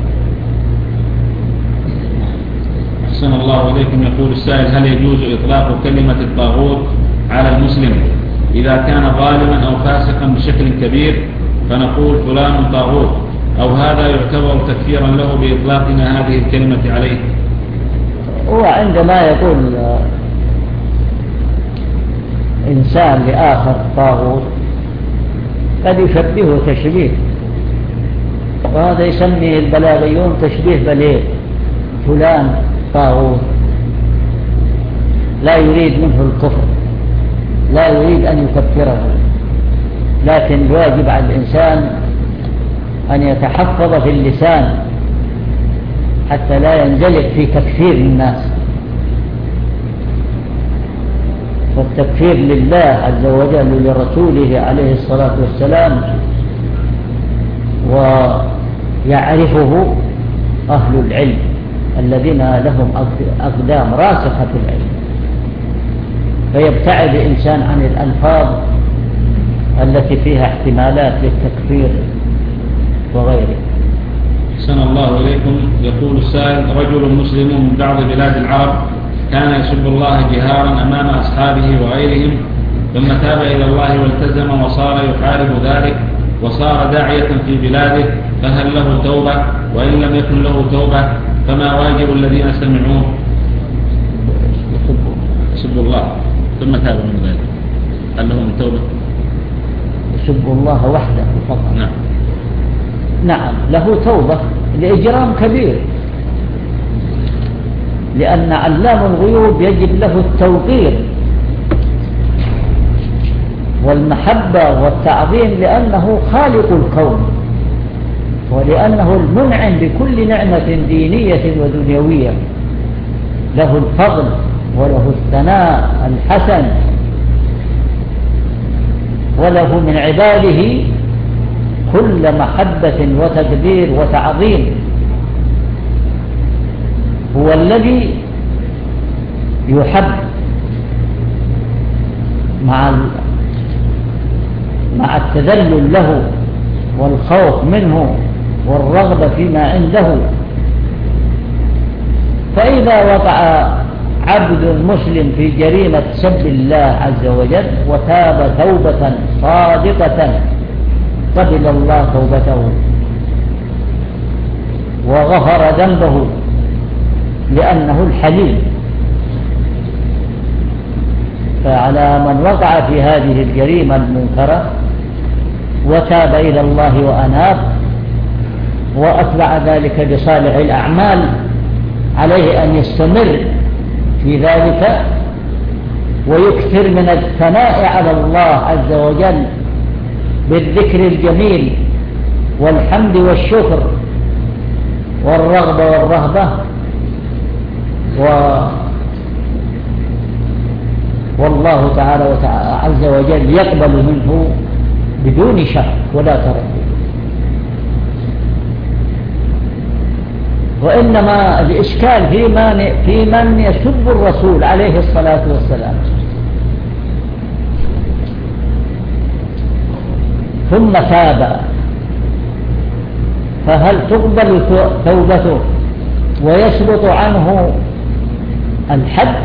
أحسن الله إليكم. يقول السائل: هل يجوز إطلاق كلمة الطاغوت على المسلم إذا كان ظالما أو فاسقا بشكل كبير فنقول فلان طاغوت، أو هذا يعتبر تكفيرا له بإطلاقنا هذه الكلمة عليه؟ وعندما يقول إنسان لآخر طاغوت قد يشبهه تشبيه، وهذا يسميه البلاغيون تشبيه بليغ، فلان طاغوت، لا يريد منه الكفر، لا يريد أن يكفره، لكن الواجب على الإنسان أن يتحفظ في اللسان حتى لا ينزلق في تكفير الناس. والتكفير لله عز وجل لرسوله عليه الصلاة والسلام، ويعرفه أهل العلم الذين لهم أقدام راسخة في العلم، فيبتعد الإنسان عن الألفاظ التي فيها احتمالات للتكفير وغيره. أحسن الله إليكم. يقول السائل: رجل مسلم من بعض بلاد العرب كان يسب الله جهارا أمام أصحابه وغيرهم، ثم تاب إلى الله والتزم وصار يحارب ذلك وصار داعية في بلاده فهل له توبة؟ وإن لم يكن له توبة فما واجب الذين سمعوه؟ يسبوا الله ثم تابوا من ذلك، هل له من توبة؟ يسبوا الله وحده فقط. نعم له توبة لإجرام كبير، لأن علام الغيوب يجب له التوقير والمحبة والتعظيم، لأنه خالق الكون ولأنه المنعم بكل نعمة دينية ودنيوية، له الفضل وله الثناء الحسن، وله من عباده كل محبة وتدبير وتعظيم. هو الذي يحب مع التذلل له والخوف منه والرغبة فيما عنده. فإذا وقع عبد مسلم في جريمة سب الله عز وجل وتاب توبة صادقة قبل الله توبته وغفر ذنبه، لأنه الحليم. فعلى من وقع في هذه الجريمة المنكرة وتاب إلى الله وأناب وأتبع ذلك بصالح الأعمال، عليه أن يستمر في ذلك ويكثر من الثناء على الله عز وجل بالذكر الجميل والحمد والشكر والرغبة والرهبة، والله تعالى عز وجل يقبل منه بدون شك ولا تردد. وإنما الإشكال في من يسب الرسول عليه الصلاة والسلام ثم تاب، فهل تقبل توبته ويسقط عنه الحد؟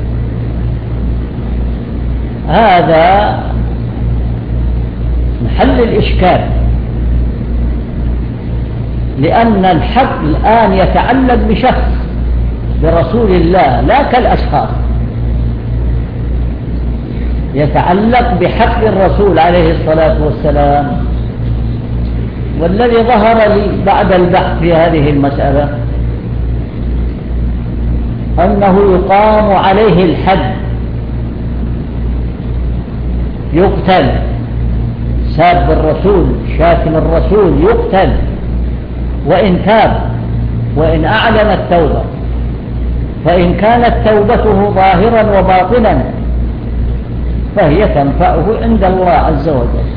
هذا محل الإشكال، لأن الحق الآن يتعلق بشخص برسول الله لا كالأشخاص، يتعلق بحق الرسول عليه الصلاة والسلام. والذي ظهر لي بعد البحث في هذه المسألة أنه يقام عليه الحد، يقتل، ساب الرسول شاتم الرسول يقتل وإن تاب وإن أعلن التوبة، فإن كانت توبته ظاهرا وباطنا فهي تنفعه عند الله عز وجل.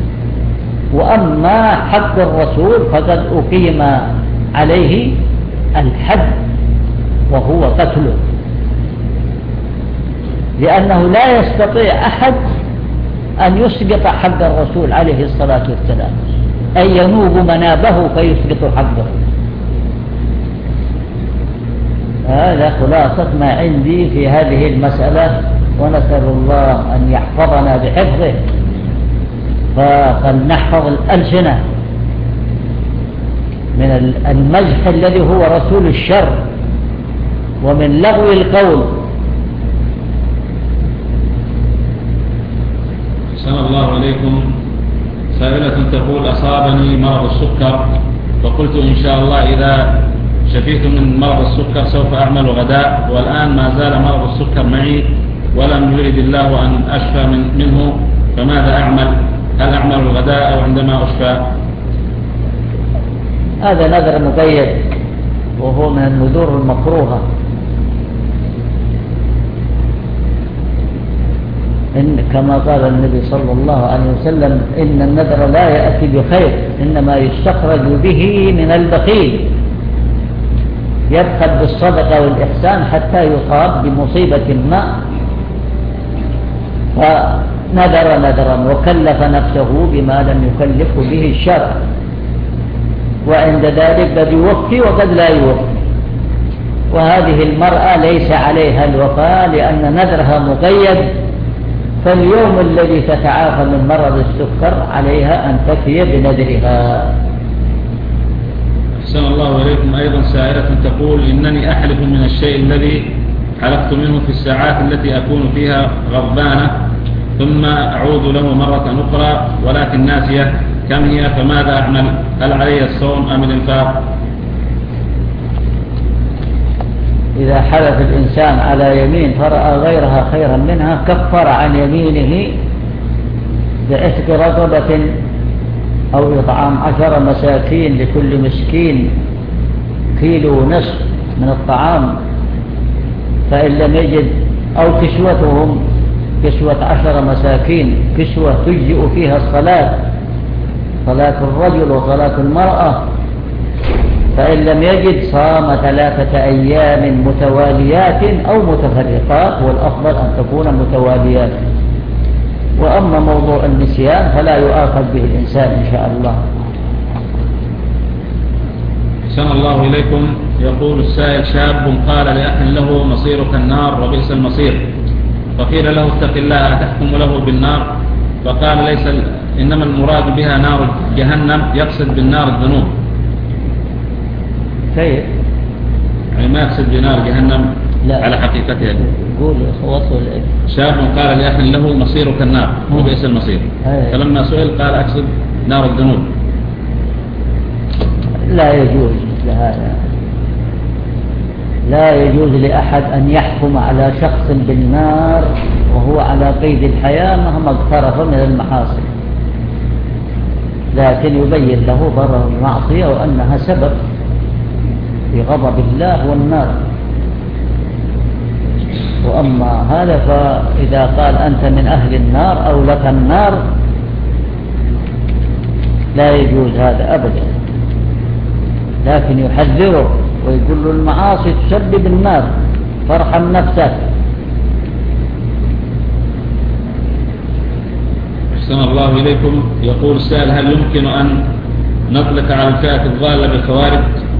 وأما حق الرسول فقد أقيم عليه الحد وهو قتله، لأنه لا يستطيع أحد أن يسقط حق الرسول عليه الصلاة والسلام، أي ينوب منابه فيسقط حقه. هذا خلاصة ما عندي في هذه المسألة، ونسأل الله أن يحفظنا بحفظه، فلنحفظ الألسنة من المزح الذي هو رسول الشر ومن لغو القول. السلام الله عليكم. سائلة تقول: أصابني مرض السكر، فقلت إن شاء الله إذا شفيت من مرض السكر سوف أعمل غداء، والآن ما زال مرض السكر معي ولم يرد الله أن أشفى منه، فماذا أعمل؟ هل أعمل الغداء أو عندما أشفى؟ هذا نذر مقيد وهو من النذور المكروهة. كما قال النبي صلى الله عليه وسلم: إن النذر لا يأتي بخير، إنما يستخرج به من البخيل، يبخل بالصدقة والإحسان حتى يصاب بمصيبة ما، فنذر نذرا وكلف نفسه بما لم يكلفه به الشرع، وعند ذلك قد يوفي وقد لا يوفي. وهذه المرأة ليس عليها الوفاء لأن نذرها مقيد، فاليوم الذي تتعافى من مرض السكر عليها أن تفي بنذرها. أحسن الله إليكم. أيضا سائلة تقول: إنني أحلف من الشيء الذي حلفت منه في الساعات التي أكون فيها غضبانة، ثم أعود له مرة أخرى ولكن ناسية كم هي، فماذا أعمل؟ هل علي الصوم أم الإنفاق؟ إذا حلف الإنسان على يمين فرأى غيرها خيرا منها كفر عن يمينه بعتق رقبة أو إطعام 10 مساكين، لكل مسكين كيلو ونصف من الطعام، فإن لم يجد، أو كسوتهم كسوة 10 مساكين، كسوة تجزئ فيها الصلاة، صلاة الرجل وصلاة المرأة، فإن لم يجد صام 3 أيام متواليات أو متفرقات، والأفضل أن تكون متواليات. وأما موضوع النسيان فلا يؤاخذ به الإنسان إن شاء الله. أحسن الله إليكم. يقول السائل: شاب قال لأخ له: مصيرك النار وبئس المصير، فقيل له: اتق الله أتحكم له بالنار؟ فقال: ليس، إنما المراد بها نار جهنم، يقصد بالنار الذنوب. كيف؟ يعني ما يقصد بنار جهنم لا. على حقيقتها. قول وصل. شاب قال لأخ له: مصيرك النار وبئس المصير، فلما سئل قال: أقصد نار الذنوب. لا يجوز لهذا، لا يجوز لأحد أن يحكم على شخص بالنار وهو على قيد الحياة مهما اقترف من المحاصن، لكن يبين له ضرر المعصية وأنها سبب في غضب الله والنار. وأما هذا فإذا قال أنت من أهل النار أو لك النار لا يجوز هذا أبدا، لكن يحذره ويقول له المعاصي تسبب النار، فارحم نفسك. أحسن الله إليكم. يقول السائل: هل يمكن أن نطلق على الفئة الضالة بالخوارج؟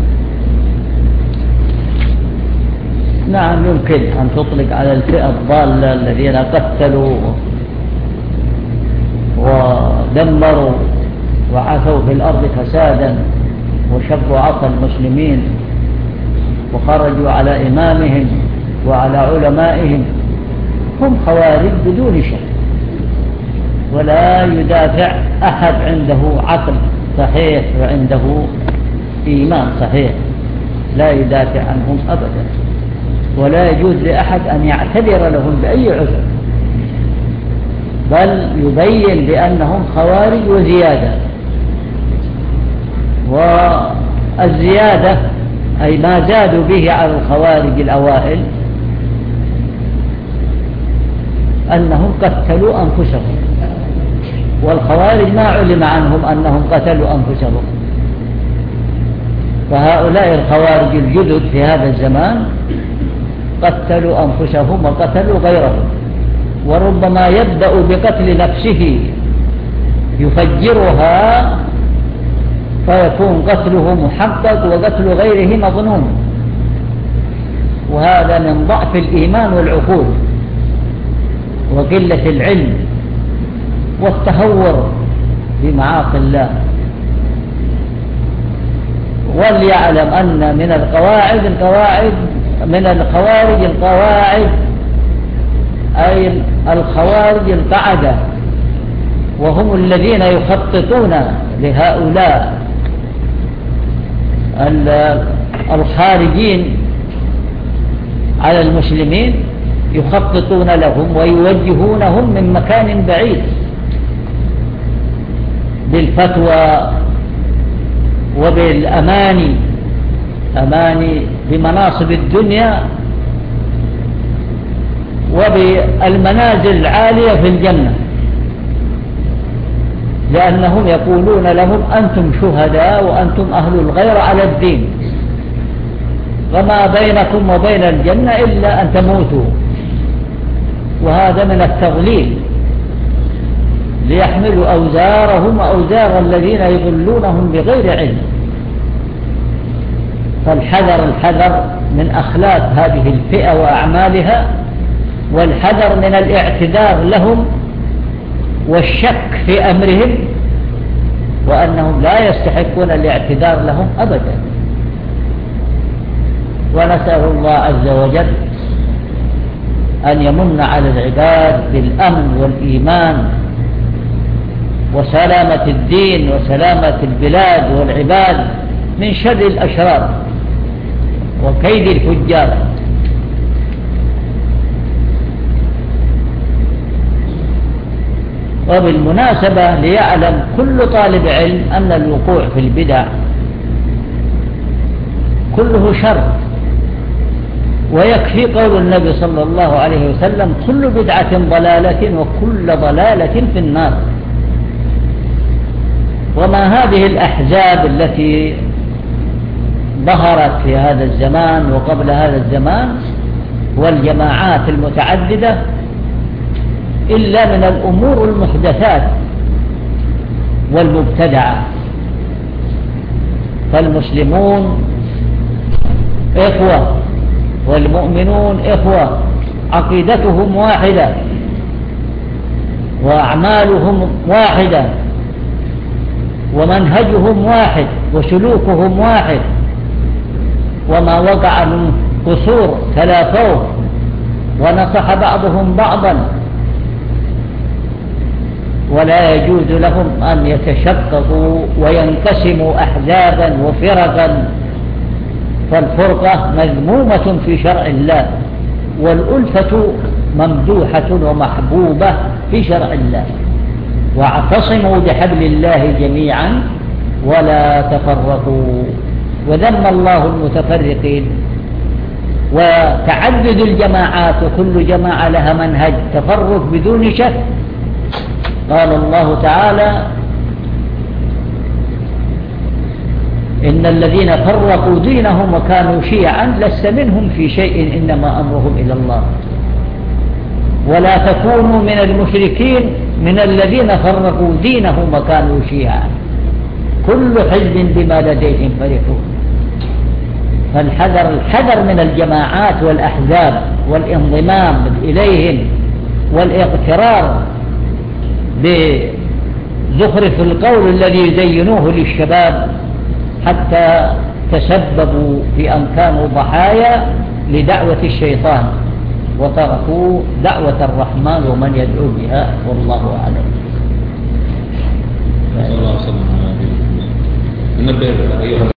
نعم يمكن أن تطلق على الفئة الضالة الذين قتلوا ودمروا وعثوا في الأرض فسادا وشبوا عصا المسلمين وخرجوا على إمامهم وعلى علمائهم، هم خوارج بدون شك، ولا يدافع أحد عنده عقل صحيح وعنده إيمان صحيح، لا يدافع عنهم أبدا، ولا يجوز لأحد أن يعتذر لهم بأي عذر، بل يبين بأنهم خوارج وزيادة. والزيادة أي ما زادوا به على الخوارج الأوائل أنهم قتلوا أنفسهم، والخوارج ما علم عنهم أنهم قتلوا أنفسهم، فهؤلاء الخوارج الجدد في هذا الزمان قتلوا أنفسهم وقتلوا غيرهم، وربما يبدأ بقتل نفسه يفجرها فيكون قتله محقق وقتل غيره مظنون، وهذا من ضعف الإيمان والعقول وقلة العلم والتهور بمعاصي الله. وليعلم أن من الخوارج القواعد أي الخوارج القعدة، وهم الذين يخططون لهؤلاء الخارجين على المسلمين، يخططون لهم ويوجهونهم من مكان بعيد بالفتوى وبالأماني، أماني بمناصب الدنيا وبالمنازل العالية في الجنة، لأنهم يقولون لهم أنتم شهداء وأنتم أهل الغير على الدين، وما بينكم وبين الجنة إلا أن تموتوا، وهذا من التضليل ليحملوا أوزارهم وأوزار الذين يضلونهم بغير علم. فالحذر من أخلاق هذه الفئة وأعمالها، والحذر من الاعتذار لهم والشك في أمرهم، وأنهم لا يستحقون الاعتذار لهم أبدا. ونسأل الله عز وجل أن يمن على العباد بالأمن والإيمان وسلامة الدين وسلامة البلاد والعباد من شر الأشرار وكيد الفجار. وبالمناسبة ليعلم كل طالب علم أن الوقوع في البدع كله شر، ويكفي قول النبي صلى الله عليه وسلم: كل بدعة ضلالة وكل ضلالة في النار. وما هذه الأحزاب التي ظهرت في هذا الزمان وقبل هذا الزمان والجماعات المتعددة إلا من الأمور المحدثات والمبتدعة. فالمسلمون إخوة والمؤمنون إخوة، عقيدتهم واحدة وأعمالهم واحدة ومنهجهم واحد وسلوكهم واحد، وما وقع من قصور تلافوه ونصح بعضهم بعضا، ولا يجوز لهم أن يتشققوا وينقسموا أحزابا وفرقا. فالفرقة مذمومة في شرع الله، والألفة ممدوحة ومحبوبة في شرع الله. واعتصموا بحبل الله جميعا ولا تفرقوا. وذم الله المتفرقين. وتعدد الجماعات وكل جماعة لها منهج، تفرق بدون شك. قال الله تعالى: إن الذين فرقوا دينهم وكانوا شيعا لست منهم في شيء إنما أمرهم إلى الله. ولا تكونوا من المشركين من الذين فرقوا دينهم وكانوا شيعا كل حزب بما لديهم فرحون. فالحذر من الجماعات والأحزاب والانضمام إليهم والاغترار بزخرف القول الذي يزينوه للشباب حتى تسببوا في أن كانوا ضحايا لدعوة الشيطان وتركوا دعوة الرحمن ومن يدعو بها، والله أعلم. صلى الله عليه وسلم. ننبه أيها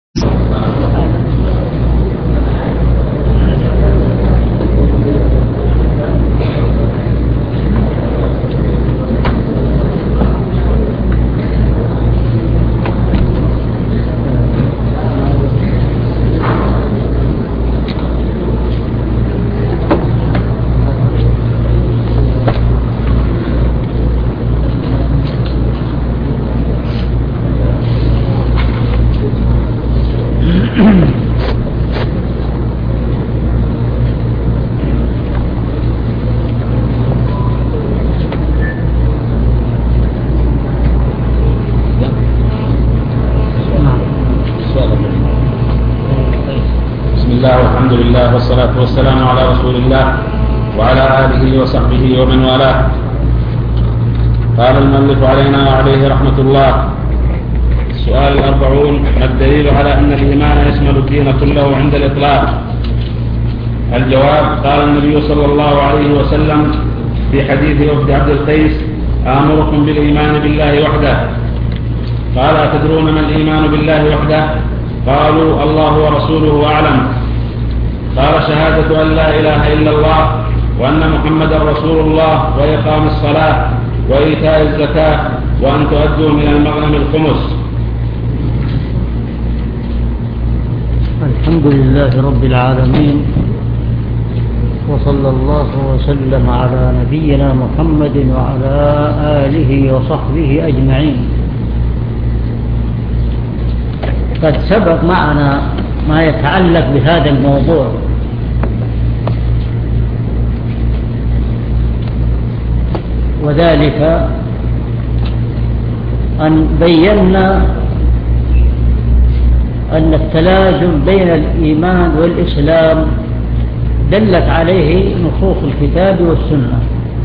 والحمد لله والصلاة والسلام على رسول الله وعلى آله وصحبه ومن والاه. قال المؤلف علينا وعليه رحمة الله: السؤال 40: ما الدليل على أن الإيمان يشمل الدين كله عند الإطلاق؟ الجواب: قال النبي صلى الله عليه وسلم في حديث وفد عبد القيس: آمركم بالإيمان بالله وحده. قال: أتدرون ما الإيمان بالله وحده؟ قالوا: الله ورسوله أعلم. قال: شهادة أن لا إله إلا الله وأن محمدا رسول الله وإقام الصلاة وإيتاء الزكاة وأن تؤدوا من المغنم الخمس. الحمد لله رب العالمين، وصلى الله وسلم على نبينا محمد وعلى آله وصحبه أجمعين. قد سبق معنا ما يتعلق بهذا الموضوع، وذلك أن بينا أن التلازم بين الإيمان والإسلام دلت عليه نصوص الكتاب والسنة،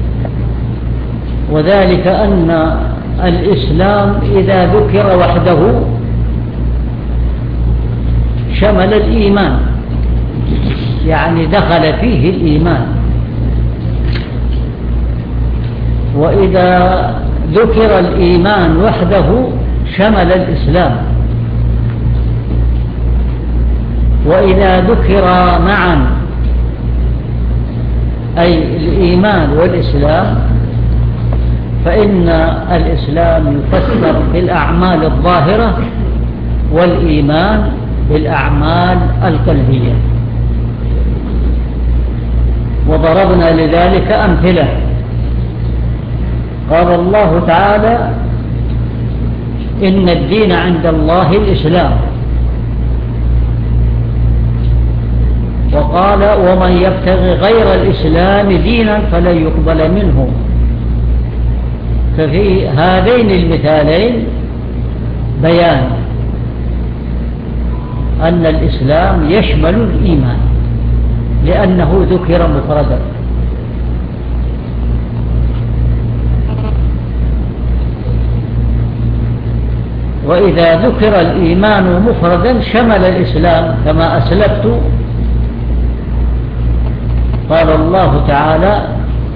وذلك أن الإسلام إذا ذكر وحده شمل الإيمان، يعني دخل فيه الإيمان، وإذا ذكر الإيمان وحده شمل الإسلام، وإذا ذكر معا أي الإيمان والإسلام فإن الإسلام يفسر بالأعمال الظاهرة والإيمان بالأعمال القلبية. وضربنا لذلك أمثلة. قال الله تعالى: إن الدين عند الله الإسلام. وقال: ومن يبتغي غير الإسلام دينا فلن يقبل منه. ففي هذين المثالين بيان أن الإسلام يشمل الإيمان لأنه ذكر مفردا. وإذا ذكر الإيمان مفردا شمل الإسلام كما أسلفت. قال الله تعالى: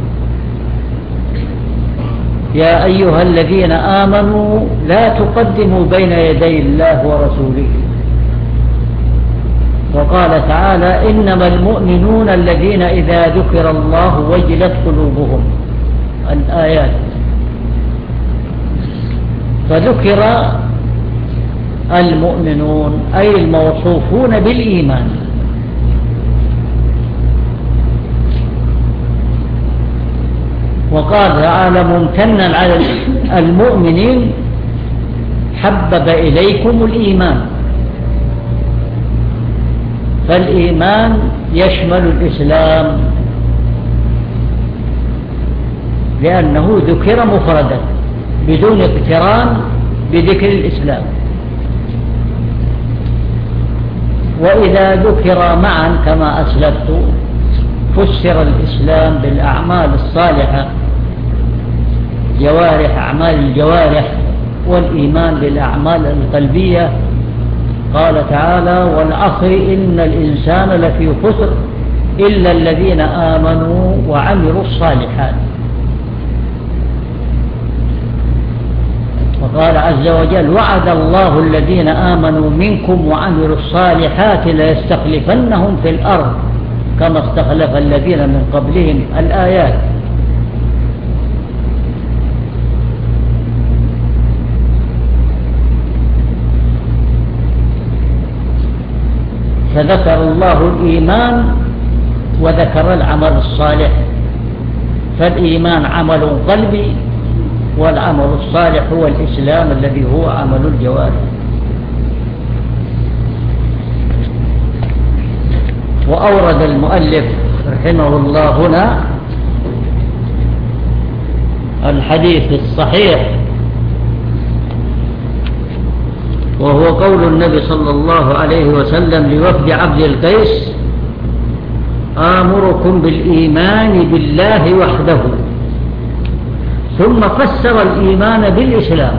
يا أيها الذين آمنوا لا تقدموا بين يدي الله ورسوله. وقال تعالى: إنما المؤمنون الذين إذا ذكر الله وجلت قلوبهم. الآيات. فذكر المؤمنون أي الموصوفون بالإيمان، وقال تعالى ممتنا على المؤمنين: حبب إليكم الإيمان. فالإيمان يشمل الإسلام لأنه ذكر مفردا بدون اقتران بذكر الإسلام. وإذا ذكر معا كما أسلفت فسر الإسلام بالأعمال الصالحة، جوارح، أعمال الجوارح، والإيمان بالأعمال القلبية. قال تعالى: والعصر إن الإنسان لفي خسر إلا الذين آمنوا وعملوا الصالحات. وقال عز وجل: وعد الله الذين آمنوا منكم وعملوا الصالحات ليستخلفنهم في الأرض كما استخلف الذين من قبلهم. الآيات. فذكر الله الإيمان وذكر العمل الصالح. فالإيمان عمل قلبي، والعمل الصالح هو الإسلام الذي هو عمل الجوارح. وأورد المؤلف رحمه الله هنا الحديث الصحيح، وهو قول النبي صلى الله عليه وسلم لوفد عبد القيس: آمركم بالإيمان بالله وحده. ثم فسر الإيمان بالإسلام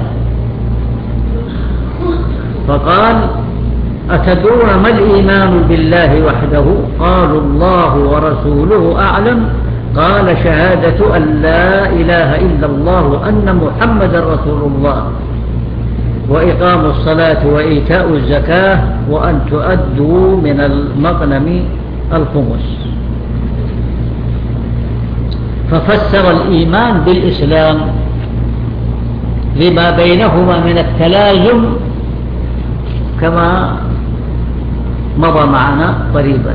فقال: أتدرون ما الإيمان بالله وحده؟ قالوا: الله ورسوله أعلم. قال: شهادة أن لا إله إلا الله وأن محمدا رسول الله، وإقام الصلاة وإيتاء الزكاة، وأن تؤدوا من المغنم الخمس. ففسر الإيمان بالإسلام لما بينهما من التلازم كما مضى معنا قريبا.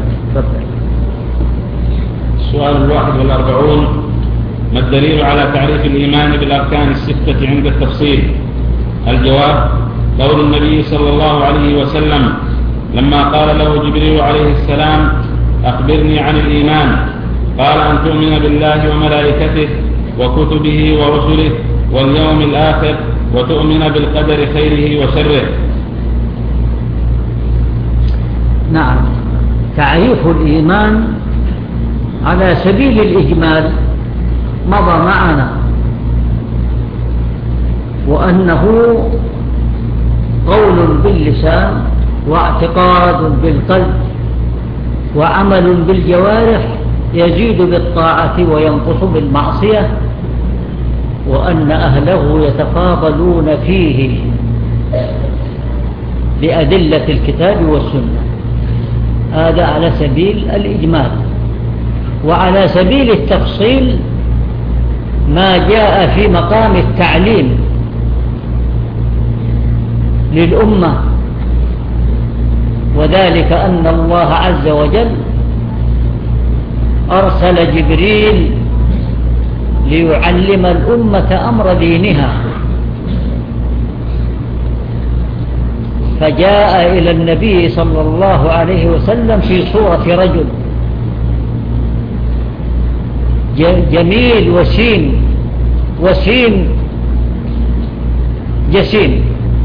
السؤال 41: ما الدليل على تعريف الإيمان بالأركان الستة عند التفصيل؟ الجواب: قول النبي صلى الله عليه وسلم لما قال له جبريل عليه السلام: أخبرني عن الإيمان، قال: أن تؤمن بالله وملائكته وكتبه ورسله واليوم الآخر، وتؤمن بالقدر خيره وشره. نعم. تعريف الإيمان على سبيل الإجمال مضى معنا وأنه قول باللسان واعتقاد بالقلب وعمل بالجوارح يزيد بالطاعة وينقص بالمعصية، وأن أهله يتفاضلون فيه بأدلة الكتاب والسنة. هذا على سبيل الإجمال. وعلى سبيل التفصيل ما جاء في مقام التعليم للأمة، وذلك أن الله عز وجل أرسل جبريل ليعلم الأمة أمر دينها، فجاء إلى النبي صلى الله عليه وسلم في صورة رجل جميل وسيم جسيم،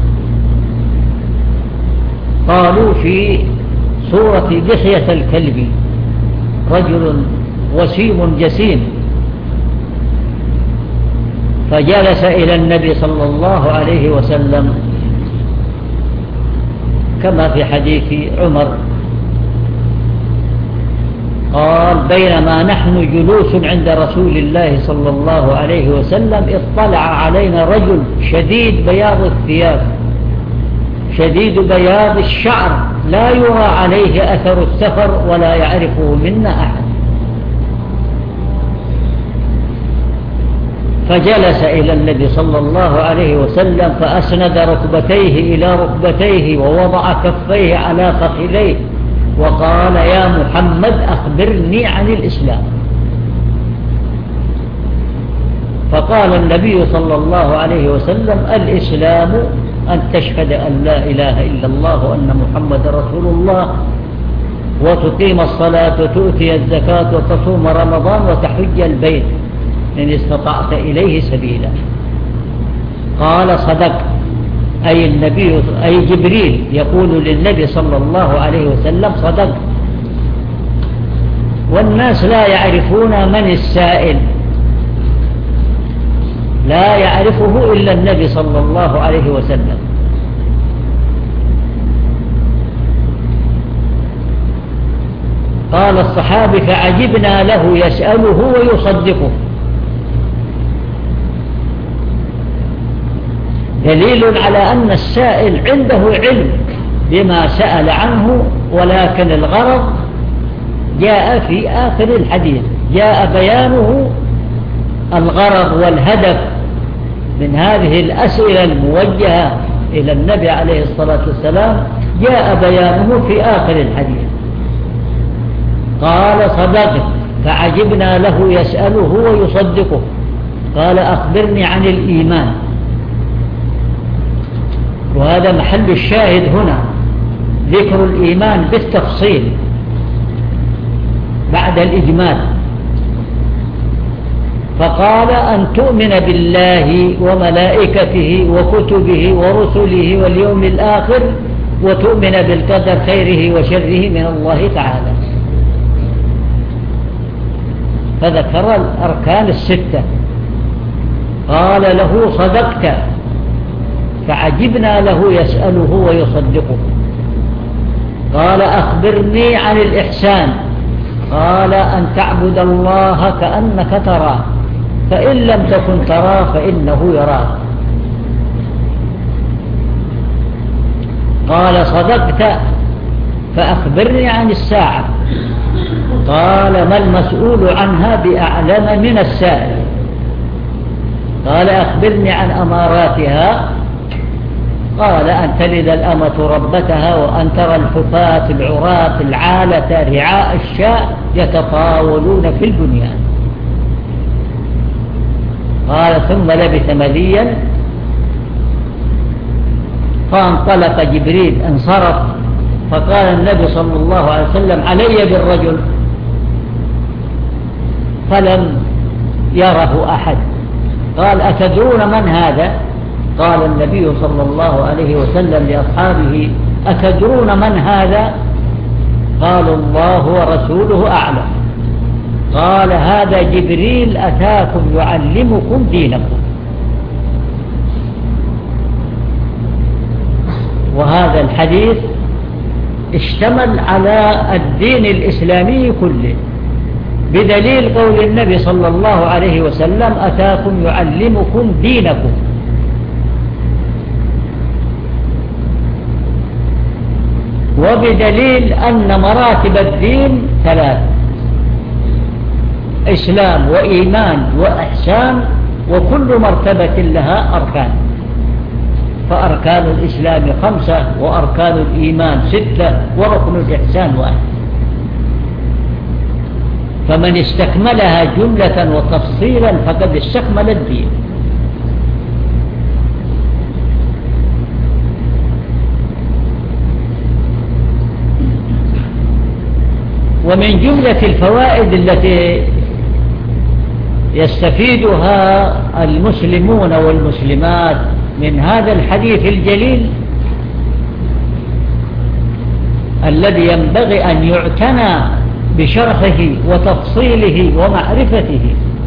قالوا في صورة دحية الكلب، رجل وسيم جسيم. فجلس إلى النبي صلى الله عليه وسلم كما في حديث عمر، قال: بينما نحن جلوس عند رسول الله صلى الله عليه وسلم اطلع علينا رجل شديد بياض الثياب شديد بياض الشعر لا يرى عليه أثر السفر ولا يعرفه منا أحد، فجلس إلى النبي صلى الله عليه وسلم فأسند ركبتيه إلى ركبتيه ووضع كفيه على فخذيه وقال: يا محمد أخبرني عن الإسلام. فقال النبي صلى الله عليه وسلم: الإسلام أن تشهد أن لا إله إلا الله وأن محمد رسول الله، وتقيم الصلاة وتؤتي الزكاة وتصوم رمضان وتحج البيت إن استطعت إليه سبيلا. قال: صدق. أي جبريل يقول للنبي صلى الله عليه وسلم: صدق. والناس لا يعرفون من السائل، لا يعرفه إلا النبي صلى الله عليه وسلم. قال الصحابي: فعجبنا له يسأله ويصدقه، دليل على أن السائل عنده علم بما سأل عنه، ولكن الغرض جاء في آخر الحديث، جاء بيانه. الغرض والهدف من هذه الأسئلة الموجهة إلى النبي عليه الصلاة والسلام جاء بيانه في آخر الحديث. قال: صدق. فعجبنا له يسأله ويصدقه. قال: أخبرني عن الإيمان. وهذا محل الشاهد هنا، ذكر الإيمان بالتفصيل بعد الإجمال. فقال: أن تؤمن بالله وملائكته وكتبه ورسله واليوم الآخر، وتؤمن بالقدر خيره وشره من الله تعالى. فذكر الأركان الستة. قال له: صدقت. فعجبنا له يسأله ويصدقه. قال: أخبرني عن الإحسان. قال: أن تعبد الله كأنك تراه، فإن لم تكن تراه فإنه يراك. قال: صدقت. فأخبرني عن الساعة. قال: ما المسؤول عنها بأعلم من السائل. قال: أخبرني عن أماراتها. قال: أن تلد الأمة ربتها، وأن ترى الحفاة العراة العالة رعاء الشاء يتطاولون في البنيان. قال: ثم لبث مليا فانطلق جبريل، انصرف. فقال النبي صلى الله عليه وسلم: علي بالرجل. فلم يره أحد. قال: أتدرون من هذا؟ قال النبي صلى الله عليه وسلم لأصحابه: أتدرون من هذا؟ قالوا: الله ورسوله أعلم. قال هذا جبريل أتاكم يعلمكم دينكم. وهذا الحديث اشتمل على الدين الإسلامي كله، بدليل قول النبي صلى الله عليه وسلم أتاكم يعلمكم دينكم. وبدليل أن مراتب الدين ثلاث: إسلام وإيمان وإحسان، وكل مرتبة لها أركان، فأركان الإسلام 5 وأركان الإيمان 6 وركن الإحسان 1. فمن استكملها جملة وتفصيلا فقد استكمل الدين. ومن جملة الفوائد التي يستفيدها المسلمون والمسلمات من هذا الحديث الجليل الذي ينبغي أن يعتنى بشرحه وتفصيله ومعرفته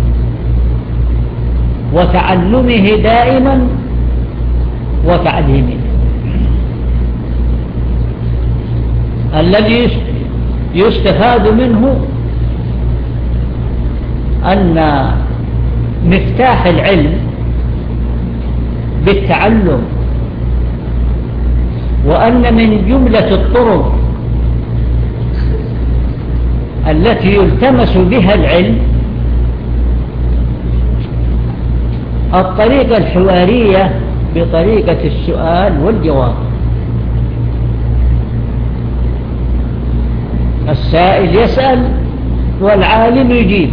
وتعلمه دائما وتعليمه، الذي يستفاد منه أن مفتاح العلم بالتعلم، وأن من جملة الطرق التي يلتمس بها العلم الطريقة الحوارية بطريقة السؤال والجواب. السائل يسأل والعالم يجيب،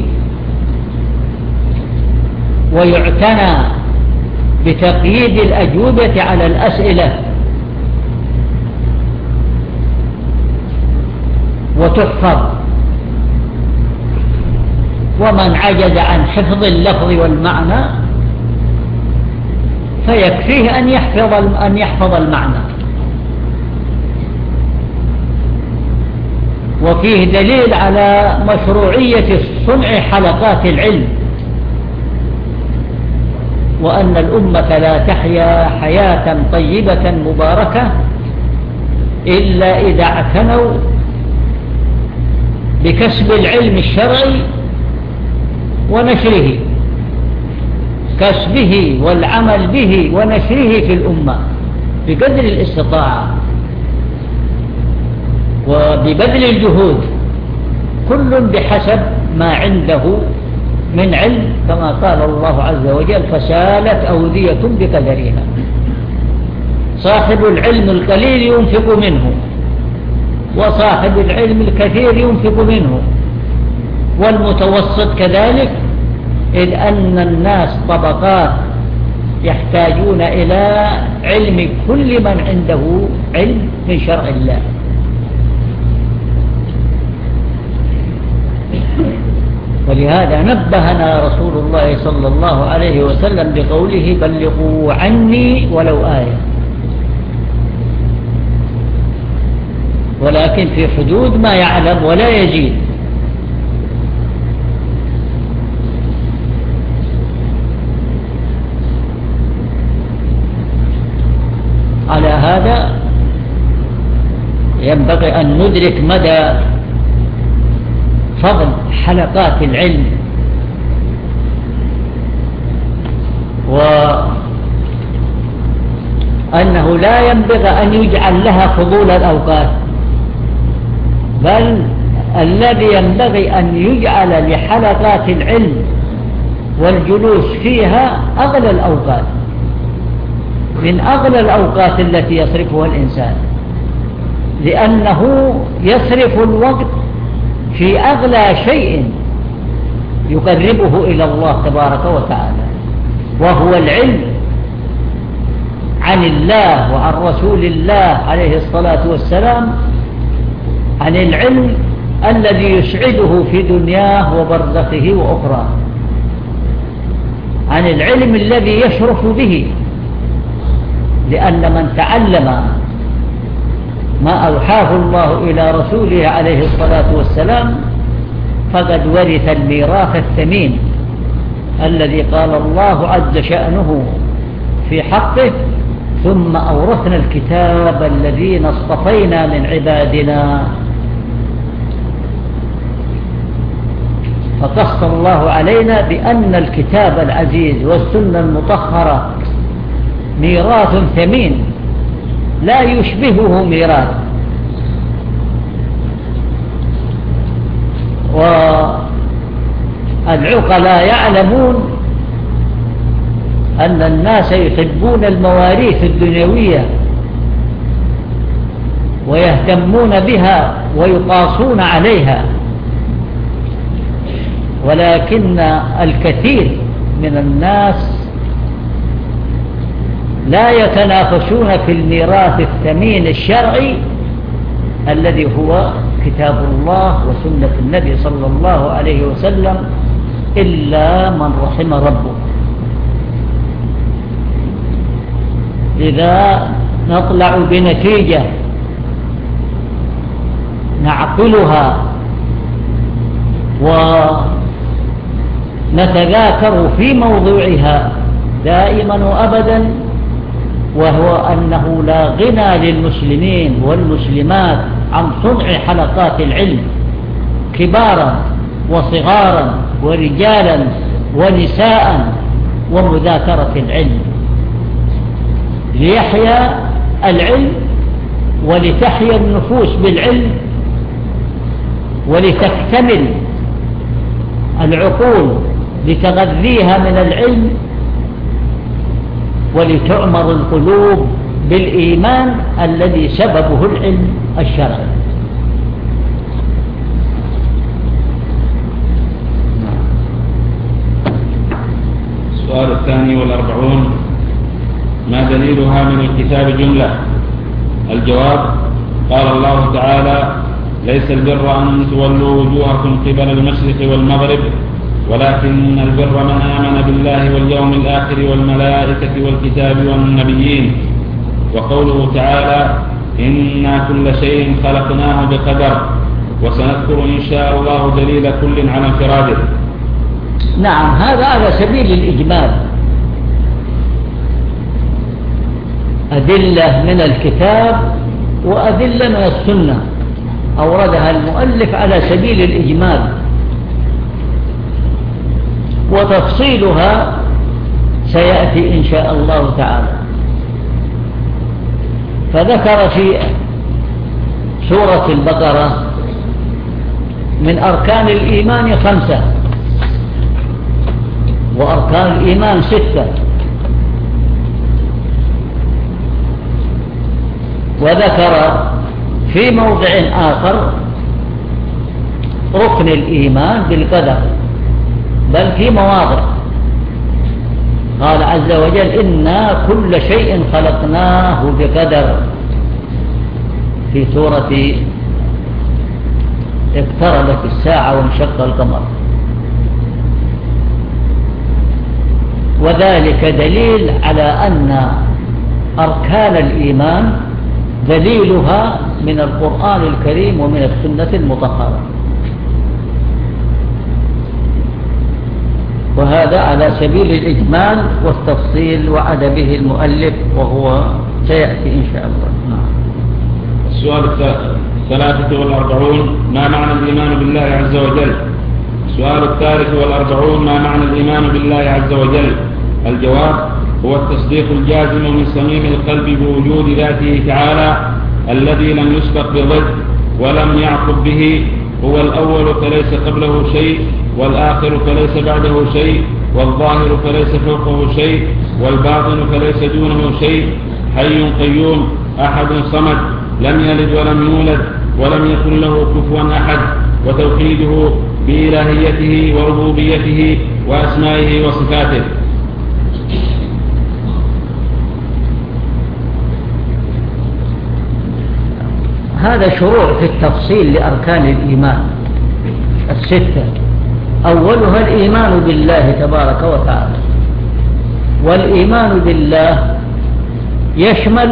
ويعتنى بتقييد الأجوبة على الأسئلة وتحفظ. ومن عجز عن حفظ اللفظ والمعنى فيكفيه أن يحفظ المعنى. وفيه دليل على مشروعية صنع حلقات العلم، وأن الأمة لا تحيا حياة طيبة مباركة إلا إذا اعتنوا بكسب العلم الشرعي ونشره، كسبه والعمل به ونشره في الأمة بقدر الاستطاعة وببذل الجهود، كل بحسب ما عنده من علم، كما قال الله عز وجل فسالت أودية بقدرها. صاحب العلم القليل ينفق منه، وصاحب العلم الكثير ينفق منه، والمتوسط كذلك، إذ أن الناس طبقات يحتاجون إلى علم كل من عنده علم من شرع الله. ولهذا نبهنا رسول الله صلى الله عليه وسلم بقوله بلغوا عني ولو آية، ولكن في حدود ما يعلم ولا يزيد. على هذا ينبغي أن ندرك مدى فضل حلقات العلم، وأنه لا ينبغي أن يجعل لها فضول الأوقات، بل الذي ينبغي أن يجعل لحلقات العلم والجلوس فيها أغلى الأوقات، من أغلى الأوقات التي يصرفها الإنسان، لأنه يصرف الوقت في أغلى شيء يقربه إلى الله تبارك وتعالى، وهو العلم عن الله وعن رسول الله عليه الصلاة والسلام، عن العلم الذي يسعده في دنياه وبرزخه وأخرى، عن العلم الذي يشرف به، لأن من تعلم ما أوحاه الله إلى رسوله عليه الصلاة والسلام فقد ورث الميراث الثمين الذي قال الله عز شأنه في حقه: ثم أورثنا الكتاب الذين اصطفينا من عبادنا. فقص الله علينا بأن الكتاب العزيز والسنة المطهرة ميراث ثمين لا يشبهه ميراث. والعقلاء يعلمون أن الناس يحبون المواريث الدنيوية ويهتمون بها ويقاصون عليها، ولكن الكثير من الناس لا يتنافسون في الميراث الثمين الشرعي الذي هو كتاب الله وسنة النبي صلى الله عليه وسلم، إلا من رحم ربه. إذا نطلع بنتيجة نعقلها ونتذاكر في موضوعها دائما وأبدا، وهو أنه لا غنى للمسلمين والمسلمات عن صنع حلقات العلم كبارا وصغارا ورجالا ونساء ومذاكرة العلم، ليحيا العلم ولتحيا النفوس بالعلم ولتكتمل العقول لتغذيها من العلم ولتعمر القلوب بالإيمان الذي سببه العلم الشرعي. السؤال الثاني والأربعون: ما دليلها من الكتاب جملة؟ الجواب: قال الله تعالى: ليس البر أن تولوا وجوهكم قبل المشرق والمغرب ولكن البر من آمن بالله واليوم الآخر والملائكة والكتاب والنبيين. وقوله تعالى: إنا كل شيء خلقناه بقدر. وسنذكر إن شاء الله دليل كل على انفراده. نعم، هذا على سبيل الإجمال، أدلة من الكتاب وأدلة من السنة أوردها المؤلف على سبيل الإجمال، وتفصيلها سيأتي إن شاء الله تعالى. فذكر في سورة البقرة من أركان الإيمان 5، وأركان الإيمان 6، وذكر في موضع آخر ركن الإيمان بالقدر، بل في مواضع قال عز وجل: إنا كل شيء خلقناه بقدر، في سورة اقتربت الساعة وانشق القمر. وذلك دليل على أن أركان الإيمان دليلها من القرآن الكريم ومن السنة المطهرة، وهذا على سبيل الإجمال والتفصيل وعد به المؤلف، وهو سيأتي إن شاء الله. السؤال 43: ما معنى الإيمان بالله عز وجل؟ السؤال 43: ما معنى الإيمان بالله عز وجل؟ الجواب: هو التصديق الجازم من صميم القلب بوجود ذاته تعالى الذي لم يسبق بضد ولم يعقب به. هو الأول فليس قبله شيء، والآخر فليس بعده شيء، والظاهر فليس فوقه شيء، والباطن فليس دونه شيء، حي قيوم أحد صمد لم يلد ولم يولد ولم يكن له كفوا أحد. وتوحيده بإلهيته وربوبيته وأسمائه وصفاته. هذا شروع في التفصيل لأركان الإيمان 6. أولها الإيمان بالله تبارك وتعالى، والإيمان بالله يشمل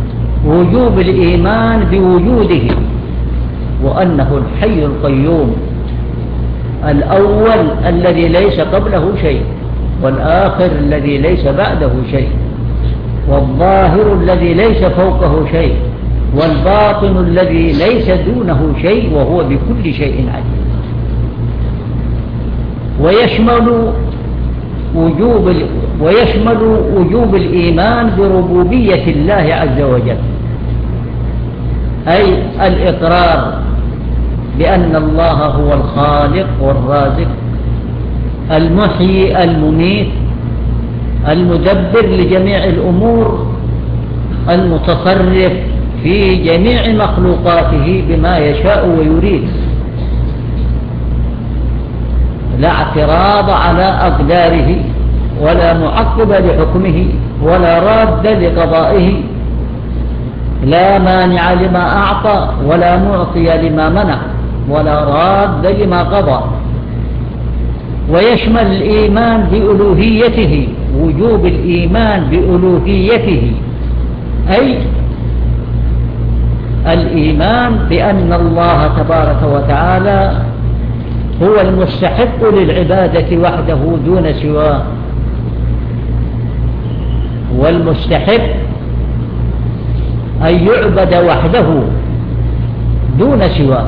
وجوب الإيمان بوجوده وأنه الحي القيوم الأول الذي ليس قبله شيء، والآخر الذي ليس بعده شيء، والظاهر الذي ليس فوقه شيء، والباطن الذي ليس دونه شيء، وهو بكل شيء عليم. ويشمل وجوب الإيمان بربوبية الله عز وجل، أي الإقرار بأن الله هو الخالق والرازق المحيي المميت المدبر لجميع الأمور المتصرف في جميع مخلوقاته بما يشاء ويريد، لا اعتراض على أقداره ولا معقب لحكمه ولا راد لقضائه، لا مانع لما أعطى ولا معطي لما منع ولا راد لما قضى. ويشمل الإيمان بألوهيته، وجوب الإيمان بألوهيته، أي الإيمان بأن الله تبارك وتعالى هو المستحق للعبادة وحده دون سواه، والمستحق أن يعبد وحده دون سواه،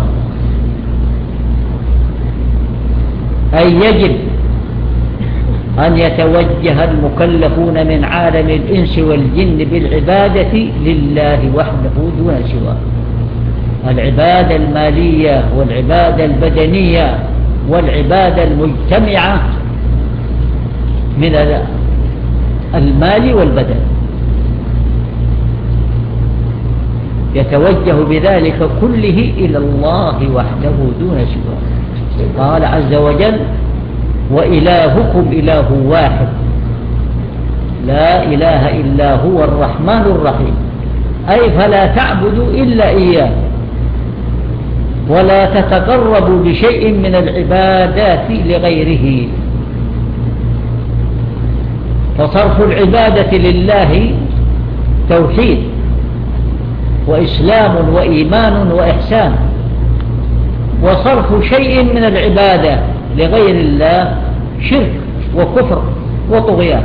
أي يجب أن يتوجه المكلفون من عالم الإنس والجن بالعبادة لله وحده دون سواه، العبادة المالية والعبادة البدنية والعبادة المجتمعة من المال والبدن، يتوجه بذلك كله إلى الله وحده دون سواه. قال عز وجل: وإلهكم إله واحد لا إله إلا هو الرحمن الرحيم، أي فلا تعبدوا إلا إياه ولا تتقربوا بشيء من العبادات لغيره. فصرف العبادة لله توحيد وإسلام وإيمان وإحسان، وصرف شيء من العبادة لغير الله شرك وكفر وطغيان.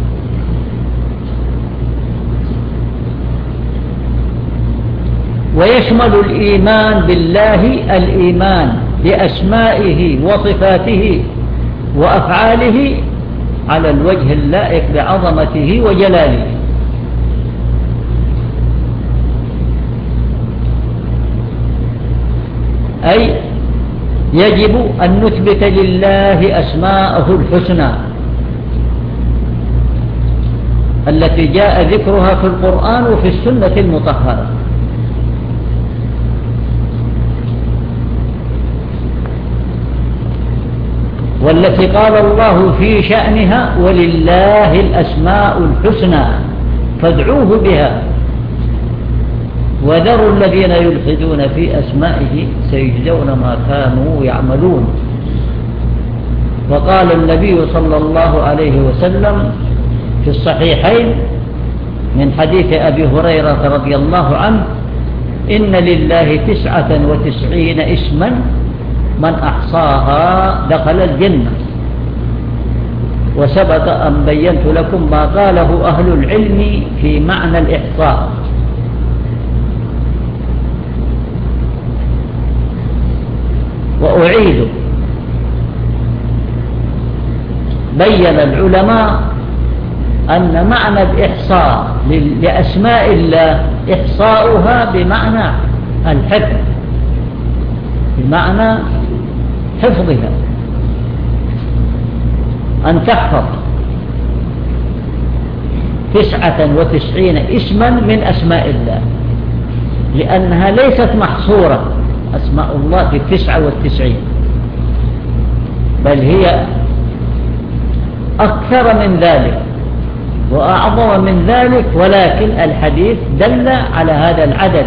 ويشمل الإيمان بالله الإيمان بأسمائه وصفاته وأفعاله على الوجه اللائق بعظمته وجلاله، أي يجب أن نثبت لله أسماءه الحسنى التي جاء ذكرها في القرآن وفي السنة المطهرة، والتي قال الله في شأنها: ولله الأسماء الحسنى فادعوه بها وذروا الذين يلحدون في أسمائه سيجزون ما كانوا يعملون. وقال النبي صلى الله عليه وسلم في الصحيحين من حديث أبي هريرة رضي الله عنه: إن لله 99 اسما من أحصاها دخل الجنة. وسبق أن بينت لكم ما قاله أهل العلم في معنى الإحصاء. وأعيد: بين العلماء أن معنى الإحصاء لأسماء الله إحصاؤها بمعنى الحفظ، بمعنى حفظها، أن تحفظ 99 اسما من أسماء الله، لأنها ليست محصورة أسماء الله في 99، بل هي أكثر من ذلك وأعظم من ذلك، ولكن الحديث دل على هذا العدد،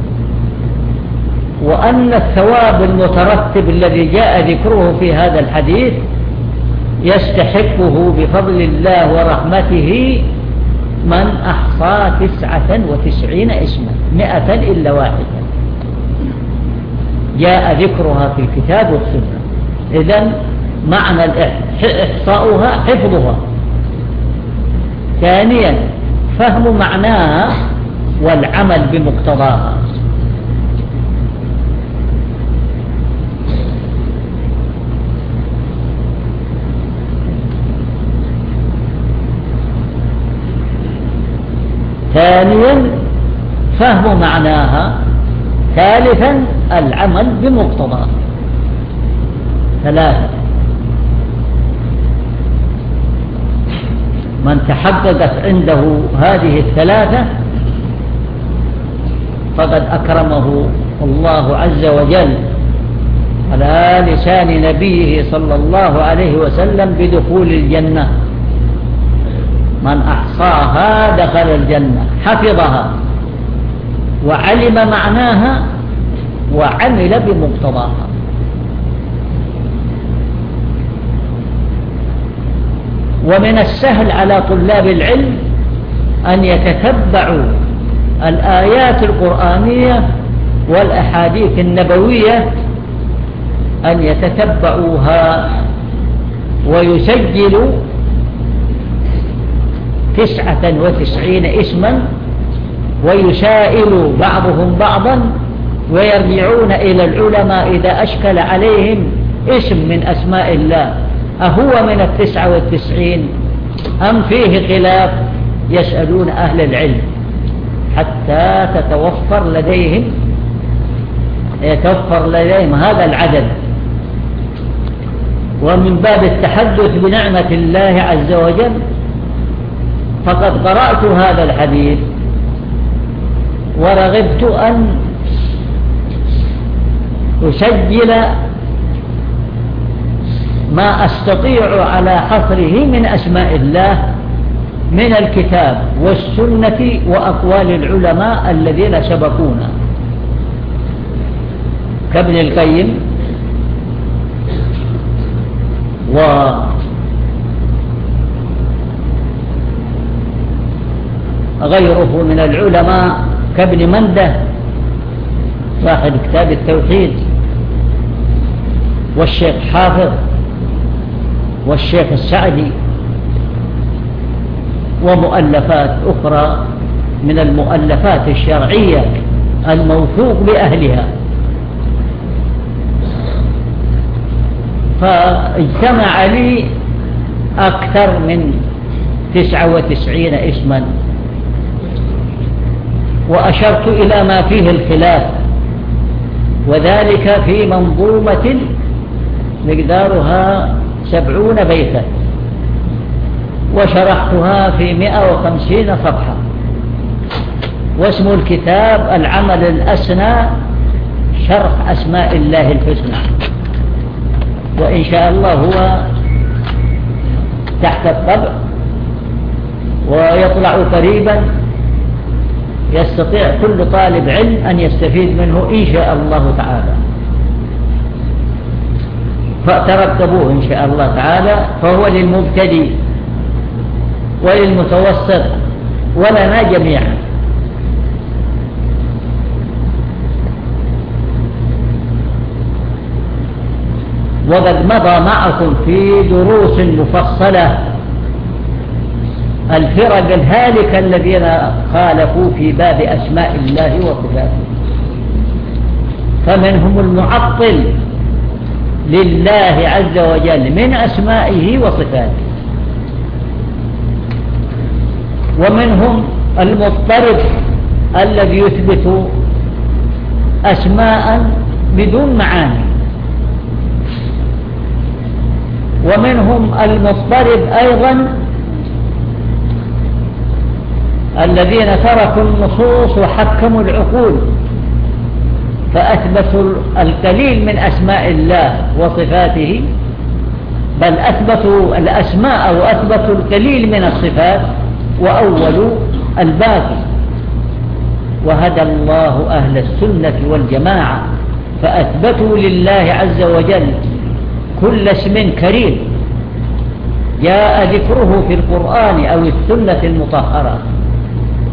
وأن الثواب المترتب الذي جاء ذكره في هذا الحديث يستحقه بفضل الله ورحمته من أحصى 99 اسما 100 إلا واحدة جاء ذكرها في الكتاب والسنة، إذن معنى إحصاؤها حفظها. ثانيا فهم معناها والعمل بمقتضاها. ثانيا فهم معناها. ثالثا العمل بمقتضاها. ثلاثة. من تحققت عنده هذه الثلاثة فقد أكرمه الله عز وجل على لسان نبيه صلى الله عليه وسلم بدخول الجنة. من أحصاها دخل الجنة، حفظها وعلم معناها وعمل بمقتضاها. ومن السهل على طلاب العلم أن يتتبعوا الآيات القرآنية والأحاديث النبوية، أن يتتبعوها ويسجلوا 99 اسما، ويسائلوا بعضهم بعضا، ويرجعون إلى العلماء إذا أشكل عليهم اسم من أسماء الله أهو من 99 أم فيه خلاف، يسألون أهل العلم حتى يتوفر لديهم هذا العدد. ومن باب التحدث بنعمة الله عز وجل فقد قرأت هذا الحديث ورغبت أن أسجل ما أستطيع على حصره من أسماء الله من الكتاب والسنة وأقوال العلماء الذين سبقونا كابن القيم وغيره من العلماء كابن منده صاحب كتاب التوحيد، والشيخ حافظ، والشيخ السعدي، ومؤلفات أخرى من المؤلفات الشرعية الموثوق بأهلها. فاجتمع لي أكثر من 99 اسما، وأشرت إلى ما فيه الخلاف، وذلك في منظومة مقدارها 70 بيتا، وشرحتها في 150 صفحة. واسم الكتاب العمل الأسنى شرح أسماء الله الحسنى، وإن شاء الله هو تحت الطبع ويطلع قريبا، يستطيع كل طالب علم أن يستفيد منه إن شاء الله تعالى. فترتبوه إن شاء الله تعالى، فهو للمبتدئ وللمتوسط ولنا جميعا. وقد مضى معكم في دروس مفصلة الفرق الهالكة الذين خالفوا في باب أسماء الله وصفاته، فمنهم المعطل لله عز وجل من أسمائه وصفاته، ومنهم المضطرب الذي يثبت أسماء بدون معاني، ومنهم المضطرب أيضا الذين تركوا النصوص وحكموا العقول، فأثبتوا القليل من أسماء الله وصفاته، بل أثبتوا الأسماء وأثبتوا القليل من الصفات وأولوا الباقي. وهدى الله أهل السنة والجماعة فأثبتوا لله عز وجل كل اسم كريم جاء ذكره في القرآن أو السنة المطهرة،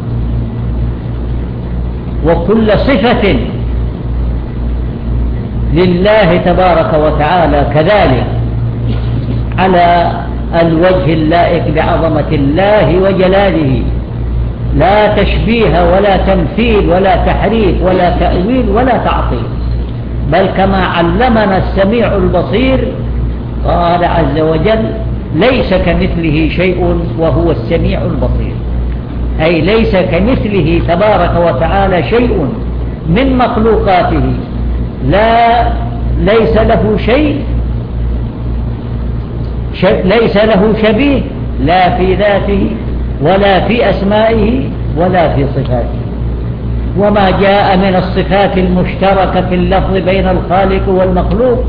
وكل صفة لله تبارك وتعالى كذلك على الوجه اللائق بعظمة الله وجلاله، لا تشبيه ولا تمثيل ولا تحريف ولا تأويل ولا تعطيل، بل كما علمنا السميع البصير قال عز وجل: ليس كمثله شيء وهو السميع البصير، أي ليس كمثله تبارك وتعالى شيء من مخلوقاته، ليس له شيء، ليس له شبيه لا في ذاته ولا في أسمائه ولا في صفاته. وما جاء من الصفات المشتركة في اللفظ بين الخالق والمخلوق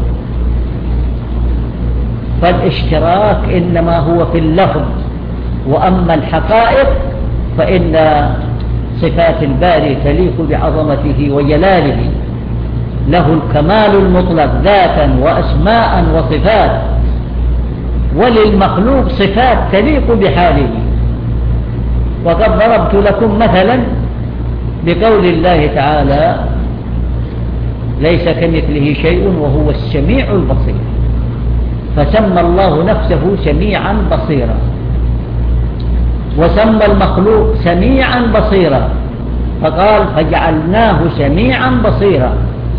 فالاشتراك إنما هو في اللفظ، وأما الحقائق فإن صفات الباري تليق بعظمته وجلاله، له الكمال المطلق ذاتا وأسماء وصفات، وللمخلوق صفات تليق بحاله. وقد ضربت لكم مثلا بقول الله تعالى: ليس كمثله شيء وهو السميع البصير، فسمى الله نفسه سميعا بصيرا، وسمى المخلوق سميعا بصيرا، فقال: فجعلناه سميعا بصيرا.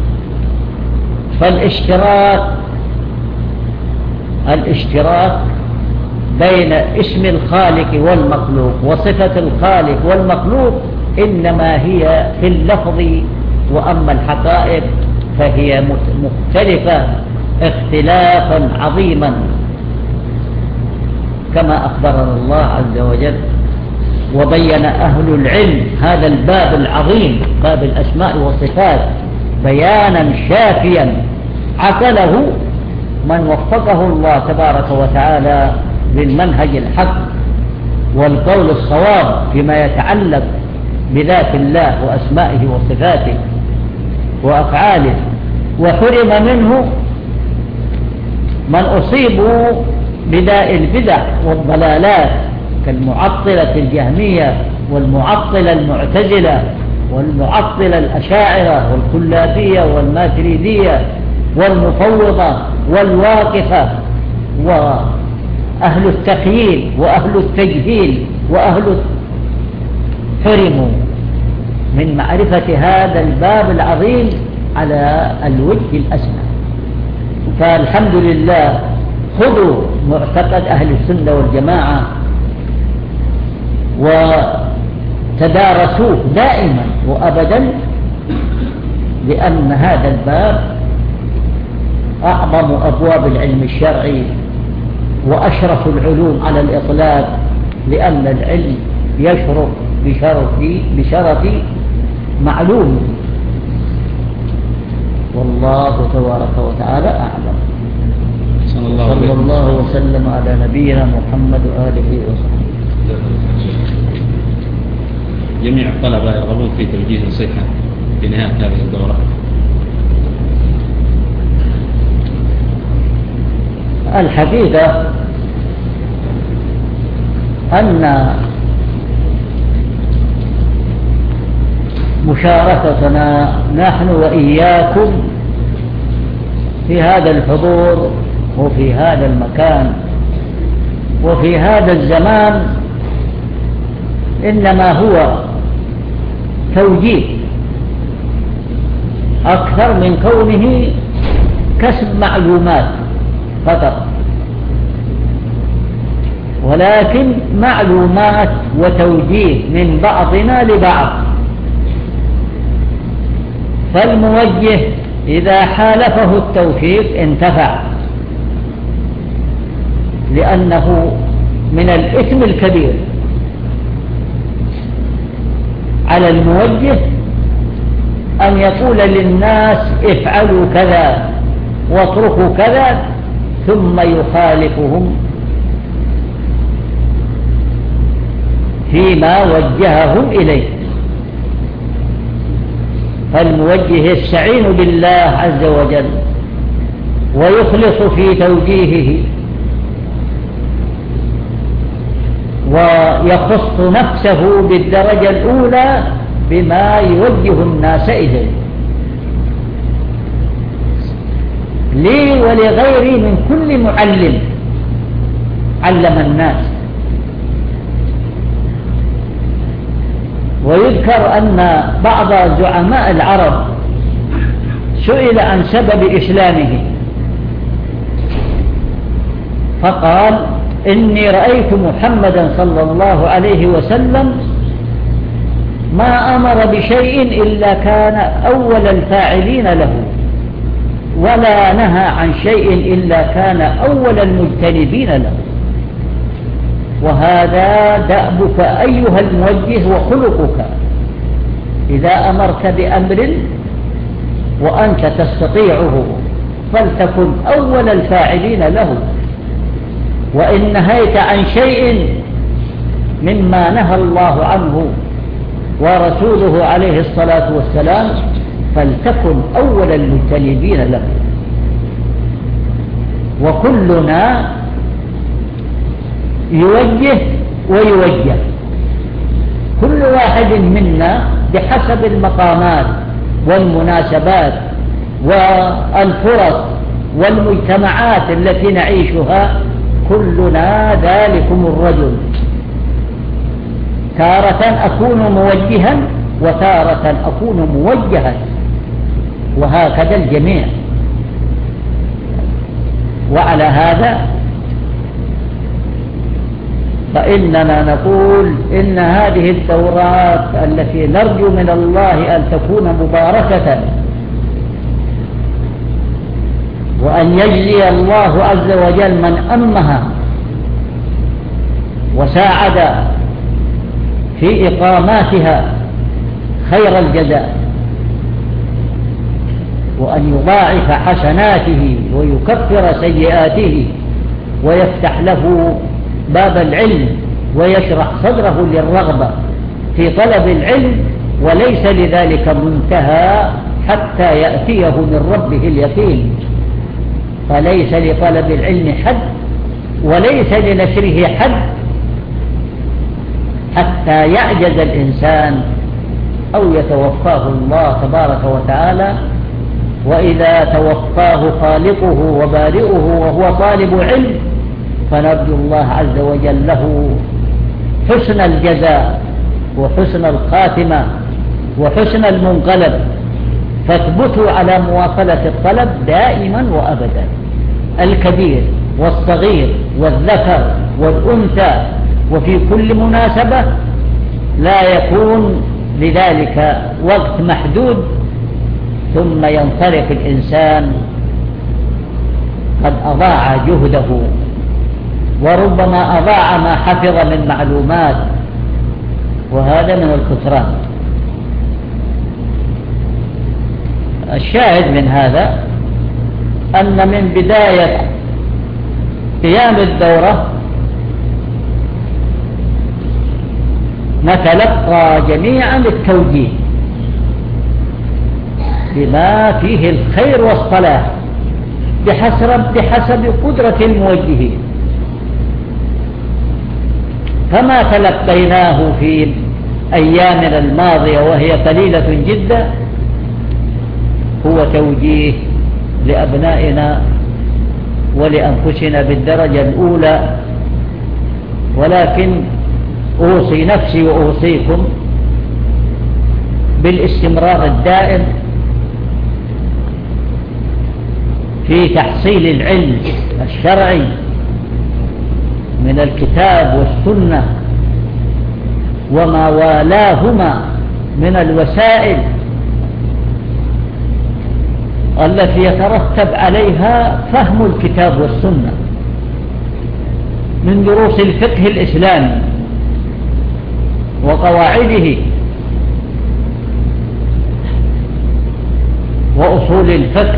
الاشتراك بين اسم الخالق والمخلوق وصفة الخالق والمخلوق إنما هي في اللفظ، وأما الحقائق فهي مختلفة اختلافا عظيما، كما أخبرنا الله عز وجل. وبين أهل العلم هذا الباب العظيم، باب الأسماء والصفات، بيانا شافيا عقله من وفقه الله تبارك وتعالى للمنهج الحق والقول الصواب فيما يتعلق بذات الله وأسمائه وصفاته وأفعاله، وحرم منه من أصيبوا بداء البدع والضلالات كالمعطلة الجهمية والمعطلة المعتزلة والمعطلة الأشاعرة والكلابية والماتريدية والمفوضة والواقفة وأهل التخييل وأهل التجهيل حرموا من معرفة هذا الباب العظيم على الوجه الأسمى. فالحمد لله خذوا معتقد أهل السنة والجماعة وتدارسوه دائما وأبدا، لأن هذا الباب أعظم أبواب العلم الشرعي وأشرف العلوم على الإطلاق، لأن العلم يشرف بشرف معلوم، والله تبارك وتعالى أعلم. صلى الله وسلم على نبينا محمد وآله وصحبه. جميع الطلبة يرغبون في توجيه نصيحة في نهاية هذه الدورة. الحقيقة أن مشاركتنا نحن وإياكم في هذا الحضور وفي هذا المكان وفي هذا الزمان إنما هو توجيه أكثر من كونه كسب معلومات فقط، ولكن معلومات وتوجيه من بعضنا لبعض. فالموجه إذا حالفه التوفيق انتفع، لأنه من الإثم الكبير على الموجه أن يقول للناس افعلوا كذا واتركوا كذا ثم يخالفهم فيما وجههم إليه. فالموجه يستعين بالله عز وجل ويخلص في توجيهه ويخص نفسه بالدرجة الأولى بما يوجه الناس إليه. لي ولغيري من كل معلم علم الناس. ويذكر أن بعض زعماء العرب سئل عن سبب إسلامه فقال: إني رأيت محمدا صلى الله عليه وسلم ما أمر بشيء إلا كان أول الفاعلين له، ولا نهى عن شيء إلا كان أول المجتنبين له. وهذا دأبك أيها الموجه وخلقك، إذا أمرت بأمر وأنت تستطيعه فلتكن أول الفاعلين له، وإن نهيت عن شيء مما نهى الله عنه ورسوله عليه الصلاة والسلام فلتكن أول المجتنبين له. وكلنا يوجه ويوجه، كل واحد منا بحسب المقامات والمناسبات والفرص والمجتمعات التي نعيشها، كلنا ذلكم الرجل، تارة أكون موجها وتارة أكون موجها، وهكذا الجميع. وعلى هذا فإننا نقول إن هذه الدورات التي نرجو من الله أن تكون مباركة، وأن يجزي الله عز وجل من أمها وساعد في إقاماتها خير الجزاء، وأن يضاعف حسناته ويكفر سيئاته ويفتح له باب العلم ويشرح صدره للرغبة في طلب العلم، وليس لذلك منتهى حتى يأتيه من ربه اليقين. فليس لطلب العلم حد وليس لنشره حد حتى يعجز الإنسان أو يتوفاه الله تبارك وتعالى. وإذا توفاه خالقه وبارئه وهو طالب علم فنرجو الله عز وجل له حسن الجزاء وحسن الخاتمة وحسن المنقلب. فاثبتوا على مواصلة الطلب دائما وأبدا، الكبير والصغير والذكر والأنثى، وفي كل مناسبة، لا يكون لذلك وقت محدود ثم ينطلق الإنسان قد أضاع جهده، وربما أضاع ما حفظ من معلومات، وهذا من الخسران. الشاهد من هذا أن من بداية قيام الدورة نتلقى جميعا التوجيه بما فيه الخير والصلاح بحسب قدرة الموجهين. فما تلقيناه في أيامنا الماضية وهي قليلة جدا هو توجيه لأبنائنا ولأنفسنا بالدرجة الأولى، ولكن أوصي نفسي وأوصيكم بالاستمرار الدائم في تحصيل العلم الشرعي من الكتاب والسنة وما والاهما من الوسائل التي يترتب عليها فهم الكتاب والسنة من دروس الفقه الإسلامي وقواعده وأصول الفقه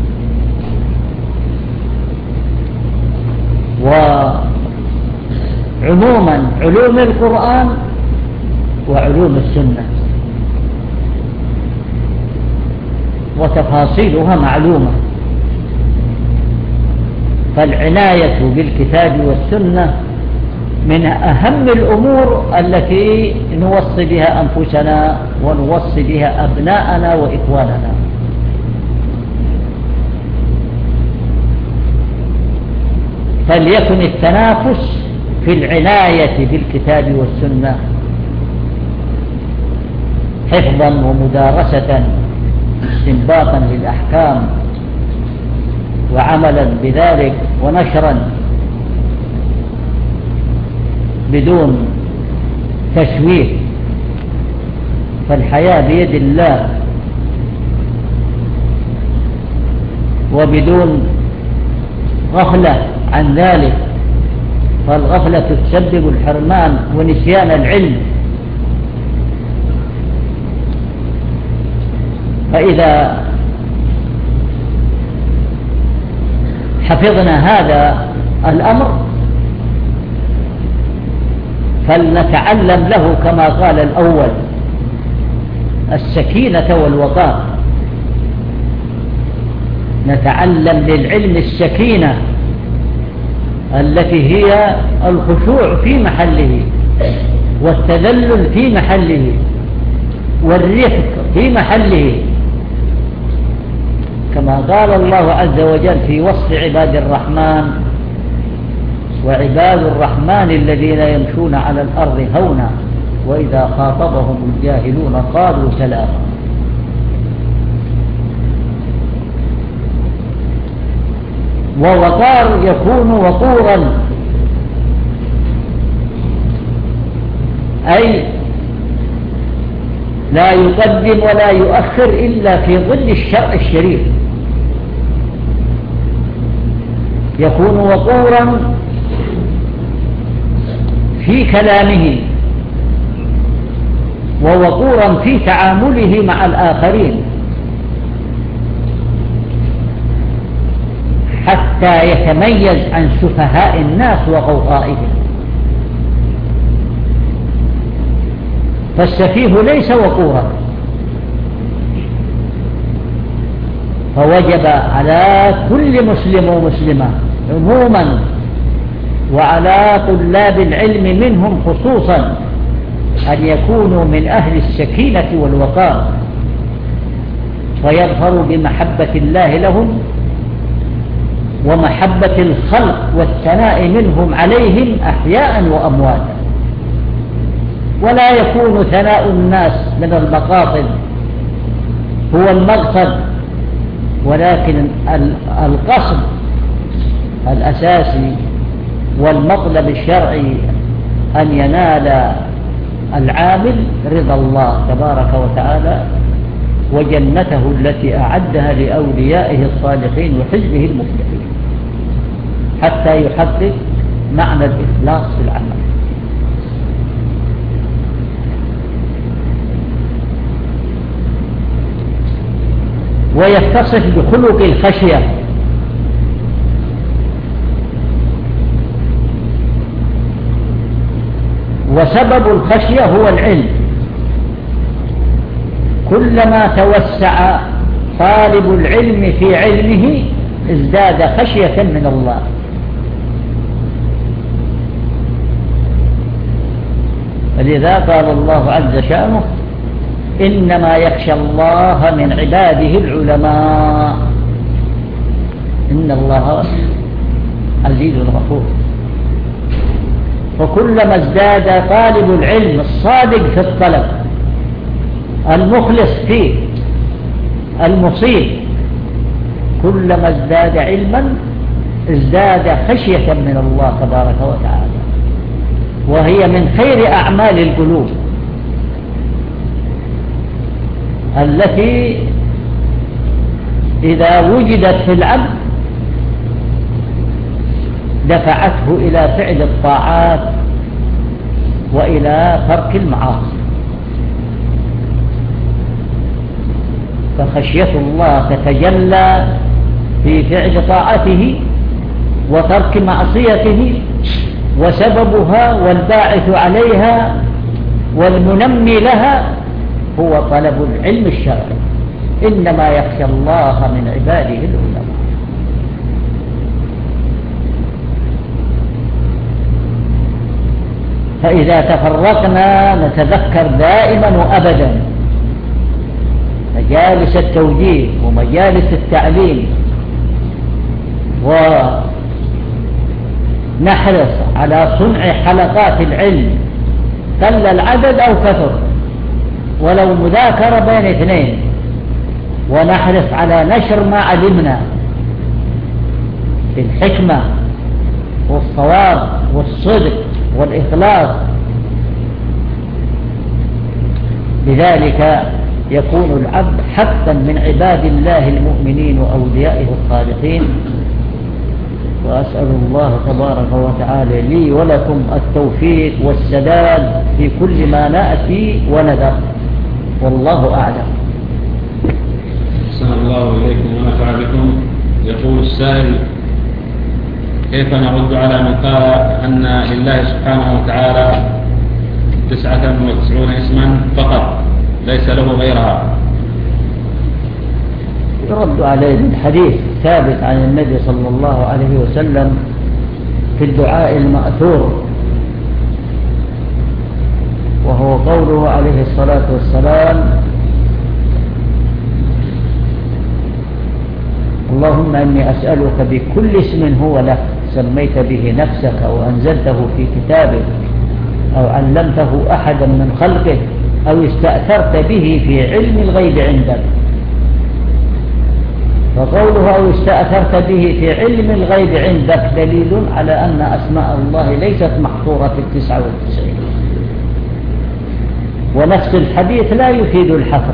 وعموما علوم القرآن وعلوم السنة، وتفاصيلها معلومة. فالعناية بالكتاب والسنة من أهم الأمور التي نوصي بها أنفسنا ونوصي بها أبناءنا وإخواننا. فليكن التنافس في العناية بالكتاب والسنة حفظا ومدارسة استنباطا للأحكام وعملا بذلك ونشرا بدون تشويه، فالحياة بيد الله، وبدون غفلة عن ذلك، فالغفلة تسبب الحرمان ونسيان العلم. فإذا حفظنا هذا الأمر فلنتعلم له كما قال الأول السكينة والوقار، نتعلم للعلم السكينة التي هي الخشوع في محله والتذلل في محله والرفق في محله، كما قال الله عز وجل في وصف عباد الرحمن: وعباد الرحمن الذين يمشون على الأرض هونا وإذا خاطبهم الجاهلون قالوا سلاما. ووقار يكون وقورا أي لا يقدم ولا يؤخر إلا في ظل الشرع الشريف، يكون وقورا في كلامه ووقورا في تعامله مع الآخرين، حتى يتميز عن سفهاء الناس وغوغائهم. فالسفيه ليس وقورا، فوجب على كل مسلم ومسلمة عموما وعلى طلاب العلم منهم خصوصا أن يكونوا من أهل السكينة والوقار، فيظهروا بمحبة الله لهم ومحبة الخلق والثناء منهم عليهم أحياء وأمواتا، ولا يكون ثناء الناس من المقاصد هو المقصد، ولكن القصد الأساسي والمطلب الشرعي أن ينال العامل رضا الله تبارك وتعالى وجنته التي أعدها لأوليائه الصالحين وحزبه المفلحين، حتى يحقق معنى الإخلاص في العمل. ويتصف بخلق الخشية، وسبب الخشية هو العلم. كلما توسع طالب العلم في علمه ازداد خشية من الله. ولذا قال الله عز شأنه: إنما يخشى الله من عباده العلماء إن الله عزيز غفور. وكلما ازداد طالب العلم الصادق في الطلب المخلص فيه المصيب، كلما ازداد علما ازداد خشية من الله تبارك وتعالى، وهي من خير أعمال القلوب التي إذا وجدت في العبد دفعته إلى فعل الطاعات وإلى ترك المعاصي. فخشية الله تتجلى في فعل طاعته وترك معصيته، وسببها والباعث عليها والمنمي لها هو طلب العلم الشرعي. إنما يخشى الله من عباده العلماء. فإذا تفرقنا نتذكر دائما وأبدا مجالس التوجيه ومجالس التعليم نحرص على صنع حلقات العلم قل العدد أو كثر، ولو مذاكرة بين اثنين، ونحرص على نشر ما علمنا في الحكمة والصواب والصدق والإخلاص. لذلك يكون العبد حقا من عباد الله المؤمنين وأوليائه الصالحين. وأسأل الله تبارك وتعالى لي ولكم التوفيق والسداد في كل ما نأتي وندر، والله أعلم. أحسن الله إليكم ونفع بكم. يقول السائل: كيف نرد على من قال أن لله سبحانه وتعالى 99 اسما فقط ليس له غيرها؟ يرد عليه بالحديث ثابت عن النبي صلى الله عليه وسلم في الدعاء المأثور، وهو قوله عليه الصلاة والسلام: اللهم إني أسألك بكل اسم هو لك سميت به نفسك أو أنزلته في كتابك أو علمته أحدا من خلقك أو استأثرت به في علم الغيب عندك. فقوله أو استأثرت به في علم الغيب عندك دليل على أن أسماء الله ليست محصورة في 99، ونفس الحديث لا يفيد الحصر،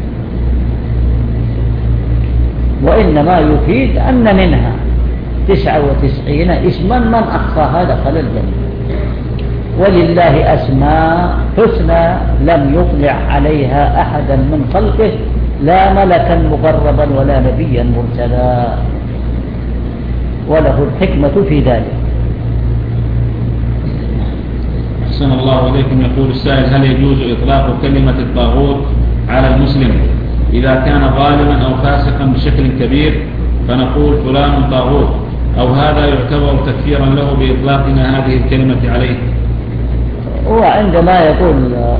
وإنما يفيد أن منها 99 اسما من أحصاها دخل الجنة. ولله أسماء حسنى لم يطلع عليها أحدا من خلقه، لا ملكا مقربا ولا نبيا مرسلا، وله الحكمة في ذلك. أحسن الله إليكم. يقول السائل: هل يجوز إطلاق كلمة الطاغوت على المسلم إذا كان ظالما أو فاسقا بشكل كبير فنقول فلان طاغوت، أو هذا يعتبر تكفيرا له بإطلاقنا هذه الكلمة عليه؟ وعندما يقول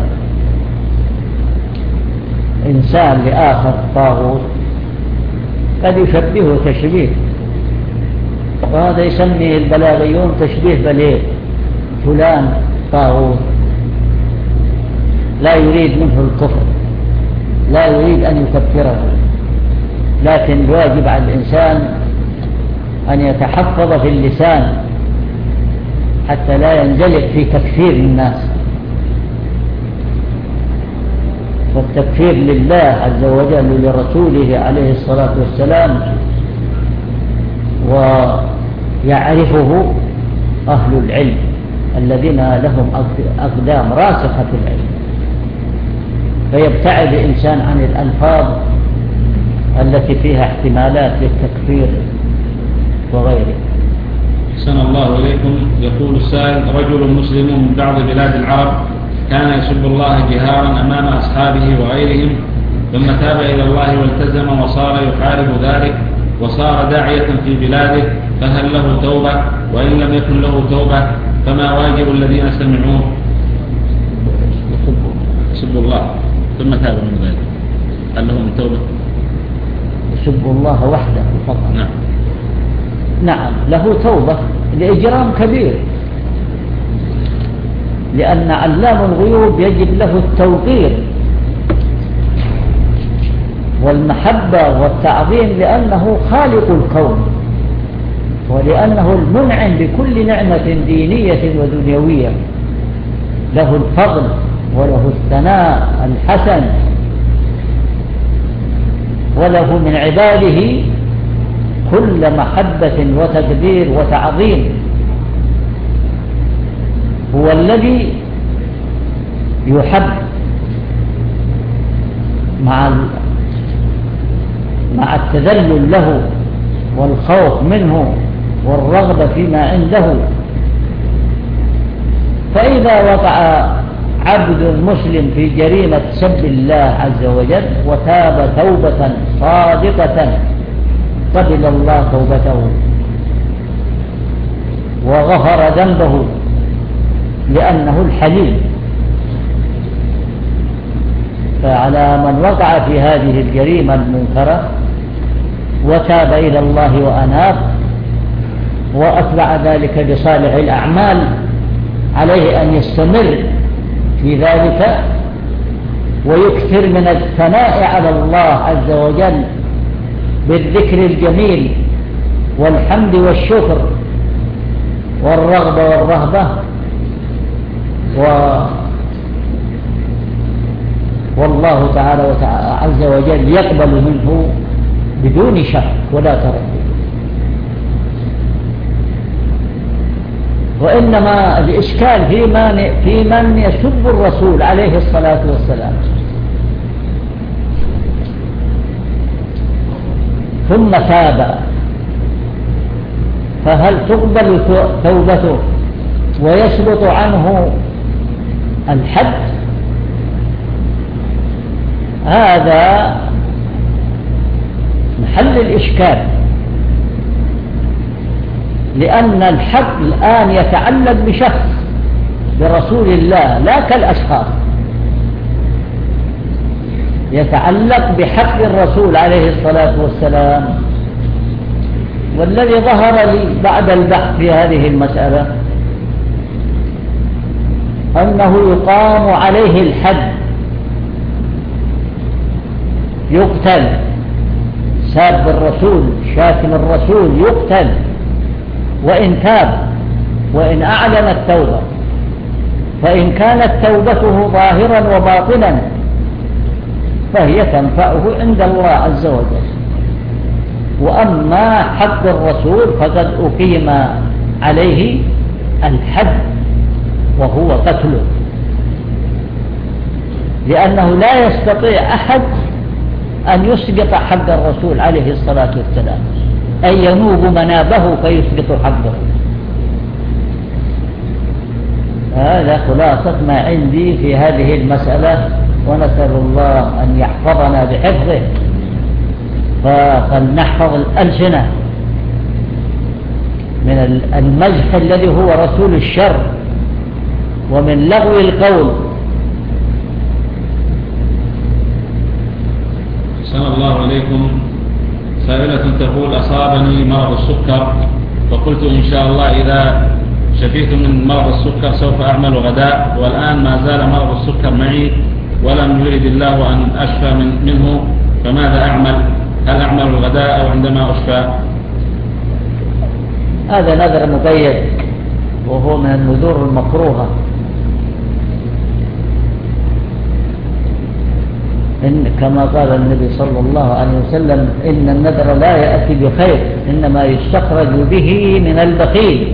إنسان لآخر طاغوت قد يشبهه تشبيه، وهذا يسميه البلاغيون تشبيه بليغ، فلان طاغوت، لا يريد منه الكفر، لا يريد أن يكفره، لكن الواجب على الإنسان أن يتحفظ في اللسان حتى لا ينزلق في تكفير الناس. والتكفير لله عز وجل ولرسوله عليه الصلاة والسلام، ويعرفه أهل العلم الذين لهم أقدام راسخة في العلم، فيبتعد الإنسان عن الألفاظ التي فيها احتمالات للتكفير وغيره. أحسن الله إليكم. يقول السائل: رجل مسلم من بعض بلاد العرب كان يسب الله جهارا أمام أصحابه وغيرهم، ثم تاب إلى الله والتزم وصار يحارب ذلك وصار داعية في بلاده، فهل له توبة؟ وإن لم يكن له توبة فما واجب الذين سمعوه؟ يسب الله ثم تاب من ذلك، هل له من توبة؟ يسب الله وحده فقط. نعم له توبة لإجرام كبير، لأن علام الغيوب يجب له التوقير والمحبة والتعظيم، لأنه خالق الكون، ولأنه المنعم بكل نعمة دينية ودنيوية، له الفضل وله الثناء الحسن، وله من عباده كل محبة وتقدير وتعظيم. هو الذي يحب مع التذلل له والخوف منه والرغبة فيما عنده. فإذا وقع عبد مسلم في جريمة سب الله عز وجل وتاب توبة صادقة قبل الله توبته وغفر ذنبه، لأنه الحليم. فعلى من وقع في هذه الجريمة المنكرة وتاب إلى الله وأناب وأتبع ذلك بصالح الأعمال، عليه أن يستمر في ذلك ويكثر من الثناء على الله عز وجل بالذكر الجميل والحمد والشكر والرغبة والرهبة، والله تعالى عز وجل يقبل منه بدون شك ولا تردد. وإنما الإشكال في من يسب الرسول عليه الصلاة والسلام ثم تاب، فهل تقبل توبته ويسقط عنه الحد؟ هذا محل الإشكال، لأن الحد الآن يتعلق بشخص برسول الله لا كالأشخاص، يتعلق بحق الرسول عليه الصلاة والسلام. والذي ظهر لي بعد البحث في هذه المسألة أنه يقام عليه الحد، يقتل، ساب الرسول شاتم الرسول يقتل وإن تاب وإن أعلن التوبة، فإن كانت توبته ظاهرا وباطنا فهي تنفعه عند الله عز وجل. وأما حق الرسول فقد أقيم عليه الحد وهو قتله، لأنه لا يستطيع أحد أن يسقط حق الرسول عليه الصلاة والسلام، أي ينوب منابه فيسقط حقه. هذا خلاصة ما عندي في هذه المسألة، ونسأل الله أن يحفظنا بحفظه، فلنحفظ الألسنة من المزح الذي هو رسول الشر ومن لغو القول. أحسن الله عليكم. سائلة تقول: أصابني مرض السكر، فقلت إن شاء الله إذا شفيت من مرض السكر سوف أعمل غداء، والآن ما زال مرض السكر معي ولم يرد الله أن أشفى منه، فماذا أعمل؟ هل أعمل الغداء أو عندما أشفى؟ هذا نذر مقيد وهو من النذور المكروهة، إن كما قال النبي صلى الله عليه وسلم: إن النذر لا يأتي بخير، إنما يستخرج به من البخيل،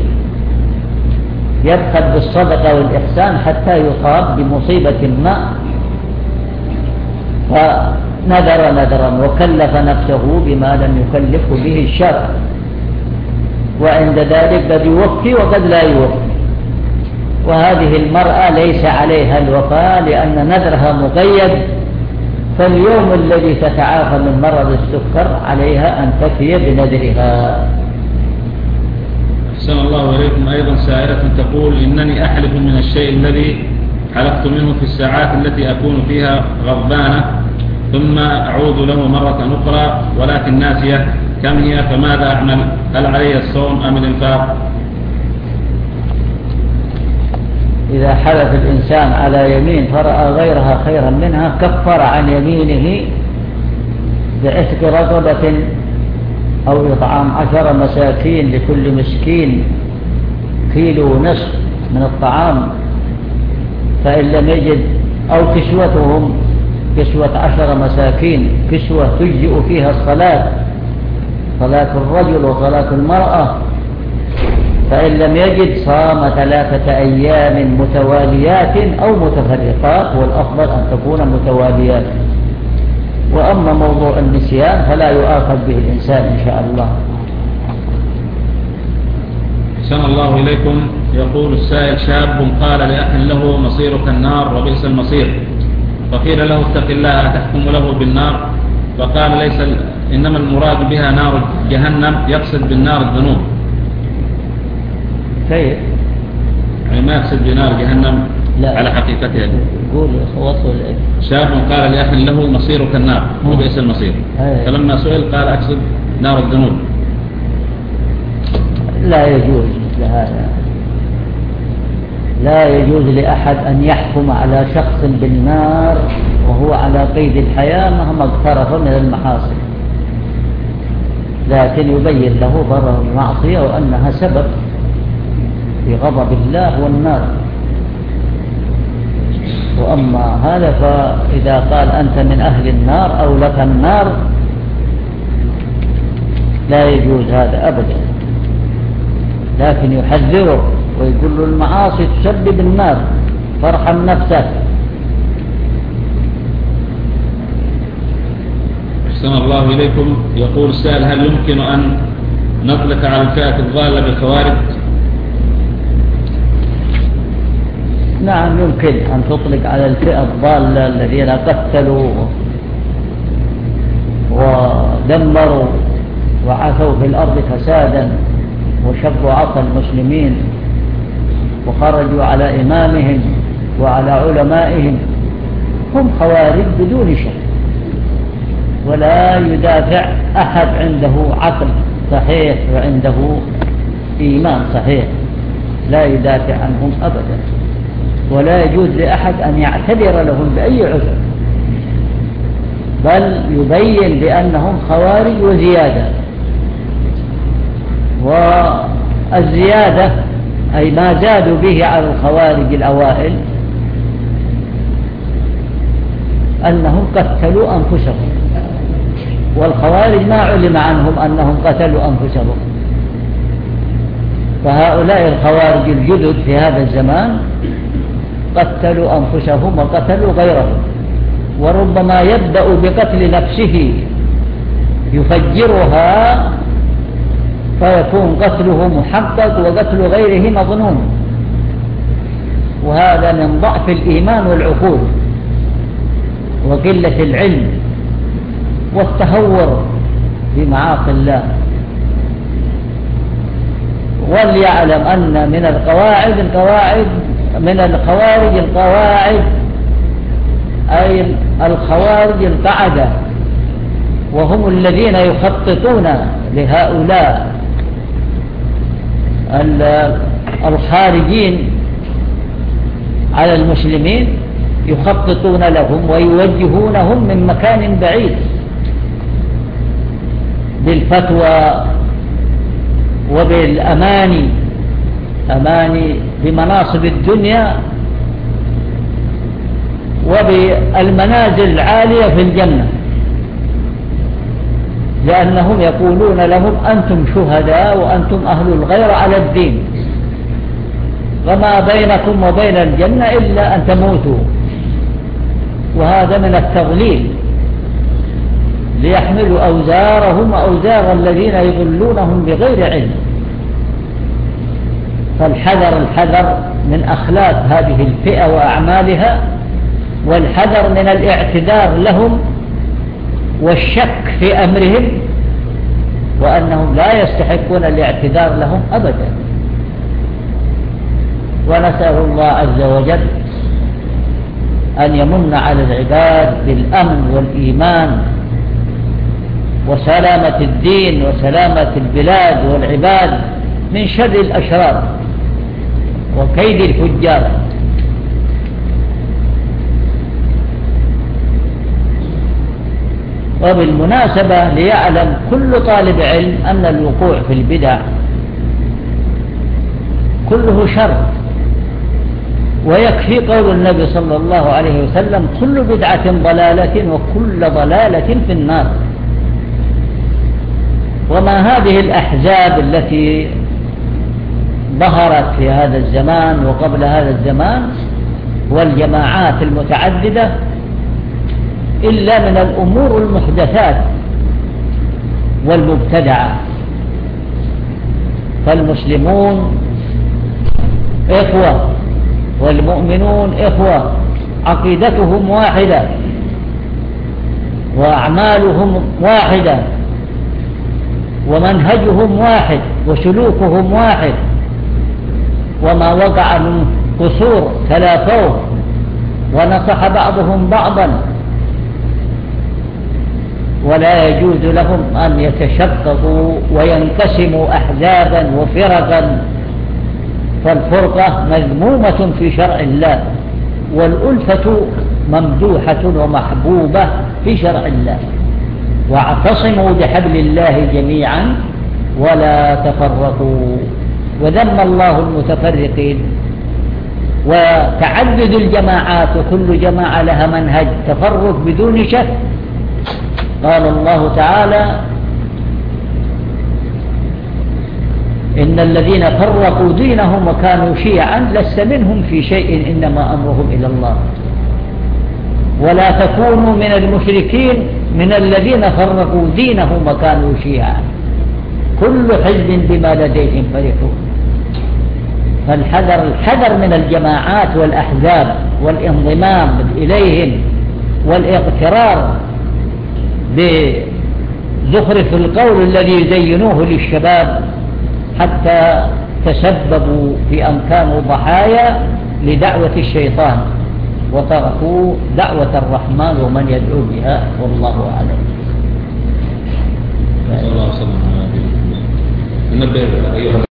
يبخل بالصدقة والإحسان حتى يصاب بمصيبة ما، فنذر نذرا وكلف نفسه بما لم يكلفه به الشرع، وعند ذلك قد يوفي وقد لا يوفي. وهذه المرأة ليس عليها الوفاء لأن نذرها مقيد، فاليوم الذي تتعافى من مرض السكر عليها أن تفي بنذرها. أحسن الله إليكم. أيضا سائلة تقول: إنني أحلف من الشيء الذي حلفت منه في الساعات التي أكون فيها غضبانة، ثم أعود له مرة أخرى ولكن ناسية كم هي، فماذا أعمل؟ هل علي الصوم أم الإنفاق؟ إذا حلف الإنسان على يمين فرأى غيرها خيرا منها كفر عن يمينه بعتق رقبة أو إطعام 10 مساكين، لكل مسكين كيلو ونصف من الطعام، فإن لم يجد، أو كسوتهم كسوة 10 مساكين، كسوة تجزئ فيها الصلاة، صلاة الرجل وصلاة المرأة، فإن لم يجد صام 3 أيام متواليات أو متفرقات، والأفضل أن تكون متواليات. وأما موضوع النسيان فلا يؤاخذ به الإنسان إن شاء الله. أحسن الله إليكم. يقول السائل: شاب قال لأخ له: مصيرك النار وبئس المصير، فقيل له: اتق الله أتحكم له بالنار؟ فقال: ليس، إنما المراد بها نار جهنم، يقصد بالنار الذنوب. كيف؟ يعني ما يقصد بنار جهنم لا على حقيقتها. قول وصل. شاب قال لأخ له: مصيرك النار وبئس المصير، فلما سئل قال: أقصد نار الذنوب. لا يجوز لهذا، لا يجوز لأحد أن يحكم على شخص بالنار وهو على قيد الحياة مهما اقترف من المحاصن، لكن يبين له ضرر المعصية وأنها سبب في غضب الله والنار. وأما هذا فإذا قال أنت من أهل النار أو لك النار لا يجوز هذا أبدا، لكن يحذره ويقول له المعاصي تسبب النار فارحم نفسك. أحسن الله إليكم. يقول السائل: هل يمكن أن نطلق على الفئة الضالة بالخوارج؟ نعم يمكن أن تطلق على الفئة الضالة الذين قتلوا ودمروا وعثوا في الأرض فسادا وشبوا عصا المسلمين وخرجوا على إمامهم وعلى علمائهم، هم خوارج بدون شك، ولا يدافع أحد عنده عقل صحيح وعنده إيمان صحيح، لا يدافع عنهم أبدا، ولا يجوز لأحد أن يعتذر لهم بأي عذر، بل يبين بأنهم خوارج وزيادة. والزيادة أي ما زادوا به على الخوارج الأوائل أنهم قتلوا أنفسهم، والخوارج ما علم عنهم أنهم قتلوا أنفسهم، فهؤلاء الخوارج الجدد في هذا الزمان قتلوا أنفسهم وقتلوا غيرهم، وربما يبدأ بقتل نفسه يفجرها فيكون قتله محقق وقتل غيره مظنون، وهذا من ضعف الإيمان والعقول وقلة العلم والتهور بمعاصي الله. وليعلم أن من الخوارج القواعد أي الخوارج القعدة، وهم الذين يخططون لهؤلاء الخارجين على المسلمين، يخططون لهم ويوجهونهم من مكان بعيد بالفتوى وبالأماني، أماني بمناصب الدنيا وبالمنازل العالية في الجنة، لأنهم يقولون لهم أنتم شهداء وأنتم أهل الغير على الدين، وما بينكم وبين الجنة إلا أن تموتوا، وهذا من التضليل ليحملوا أوزارهم وأوزار الذين يضلونهم بغير علم. فالحذر من أخلاق هذه الفئة وأعمالها، والحذر من الاعتذار لهم والشك في أمرهم، وأنهم لا يستحقون الاعتذار لهم أبدا. ونسأل الله عز وجل أن يمن على العباد بالأمن والإيمان وسلامة الدين وسلامة البلاد والعباد من شر الأشرار وكيد الفجار. وبالمناسبة ليعلم كل طالب علم أن الوقوع في البدع كله شر، ويكفي قول النبي صلى الله عليه وسلم: كل بدعة ضلالة وكل ضلالة في النار. وما هذه الأحزاب التي ظهرت في هذا الزمان وقبل هذا الزمان والجماعات المتعددة إلا من الأمور المحدثات والمبتدعة. فالمسلمون إخوة والمؤمنون إخوة، عقيدتهم واحدة وأعمالهم واحدة ومنهجهم واحد وسلوكهم واحد، وما وقع من قصور تلافوه ونصح بعضهم بعضا ولا يجوز لهم أن يتشققوا وينقسموا أحزابا وفرقا، فالفرقة مذمومة في شرع الله، والألفة ممدوحة ومحبوبة في شرع الله. واعتصموا بحبل الله جميعا ولا تفرقوا. وذم الله المتفرقين. وتعدد الجماعات وكل جماعة لها منهج، تفرق بدون شك. قال الله تعالى: إن الذين فرقوا دينهم وكانوا شيعا لست منهم في شيء إنما أمرهم إلى الله. ولا تكونوا من المشركين من الذين فرقوا دينهم وكانوا شيعا كل حزب بما لديهم فرحون. فالحذر من الجماعات والأحزاب والانضمام إليهم والاغترار بزخرف القول الذي يزينوه للشباب حتى تسببوا في أن كانوا ضحايا لدعوة الشيطان وتركوا دعوة الرحمن ومن يدعو بها، والله أعلم. صلى الله عليه وسلم.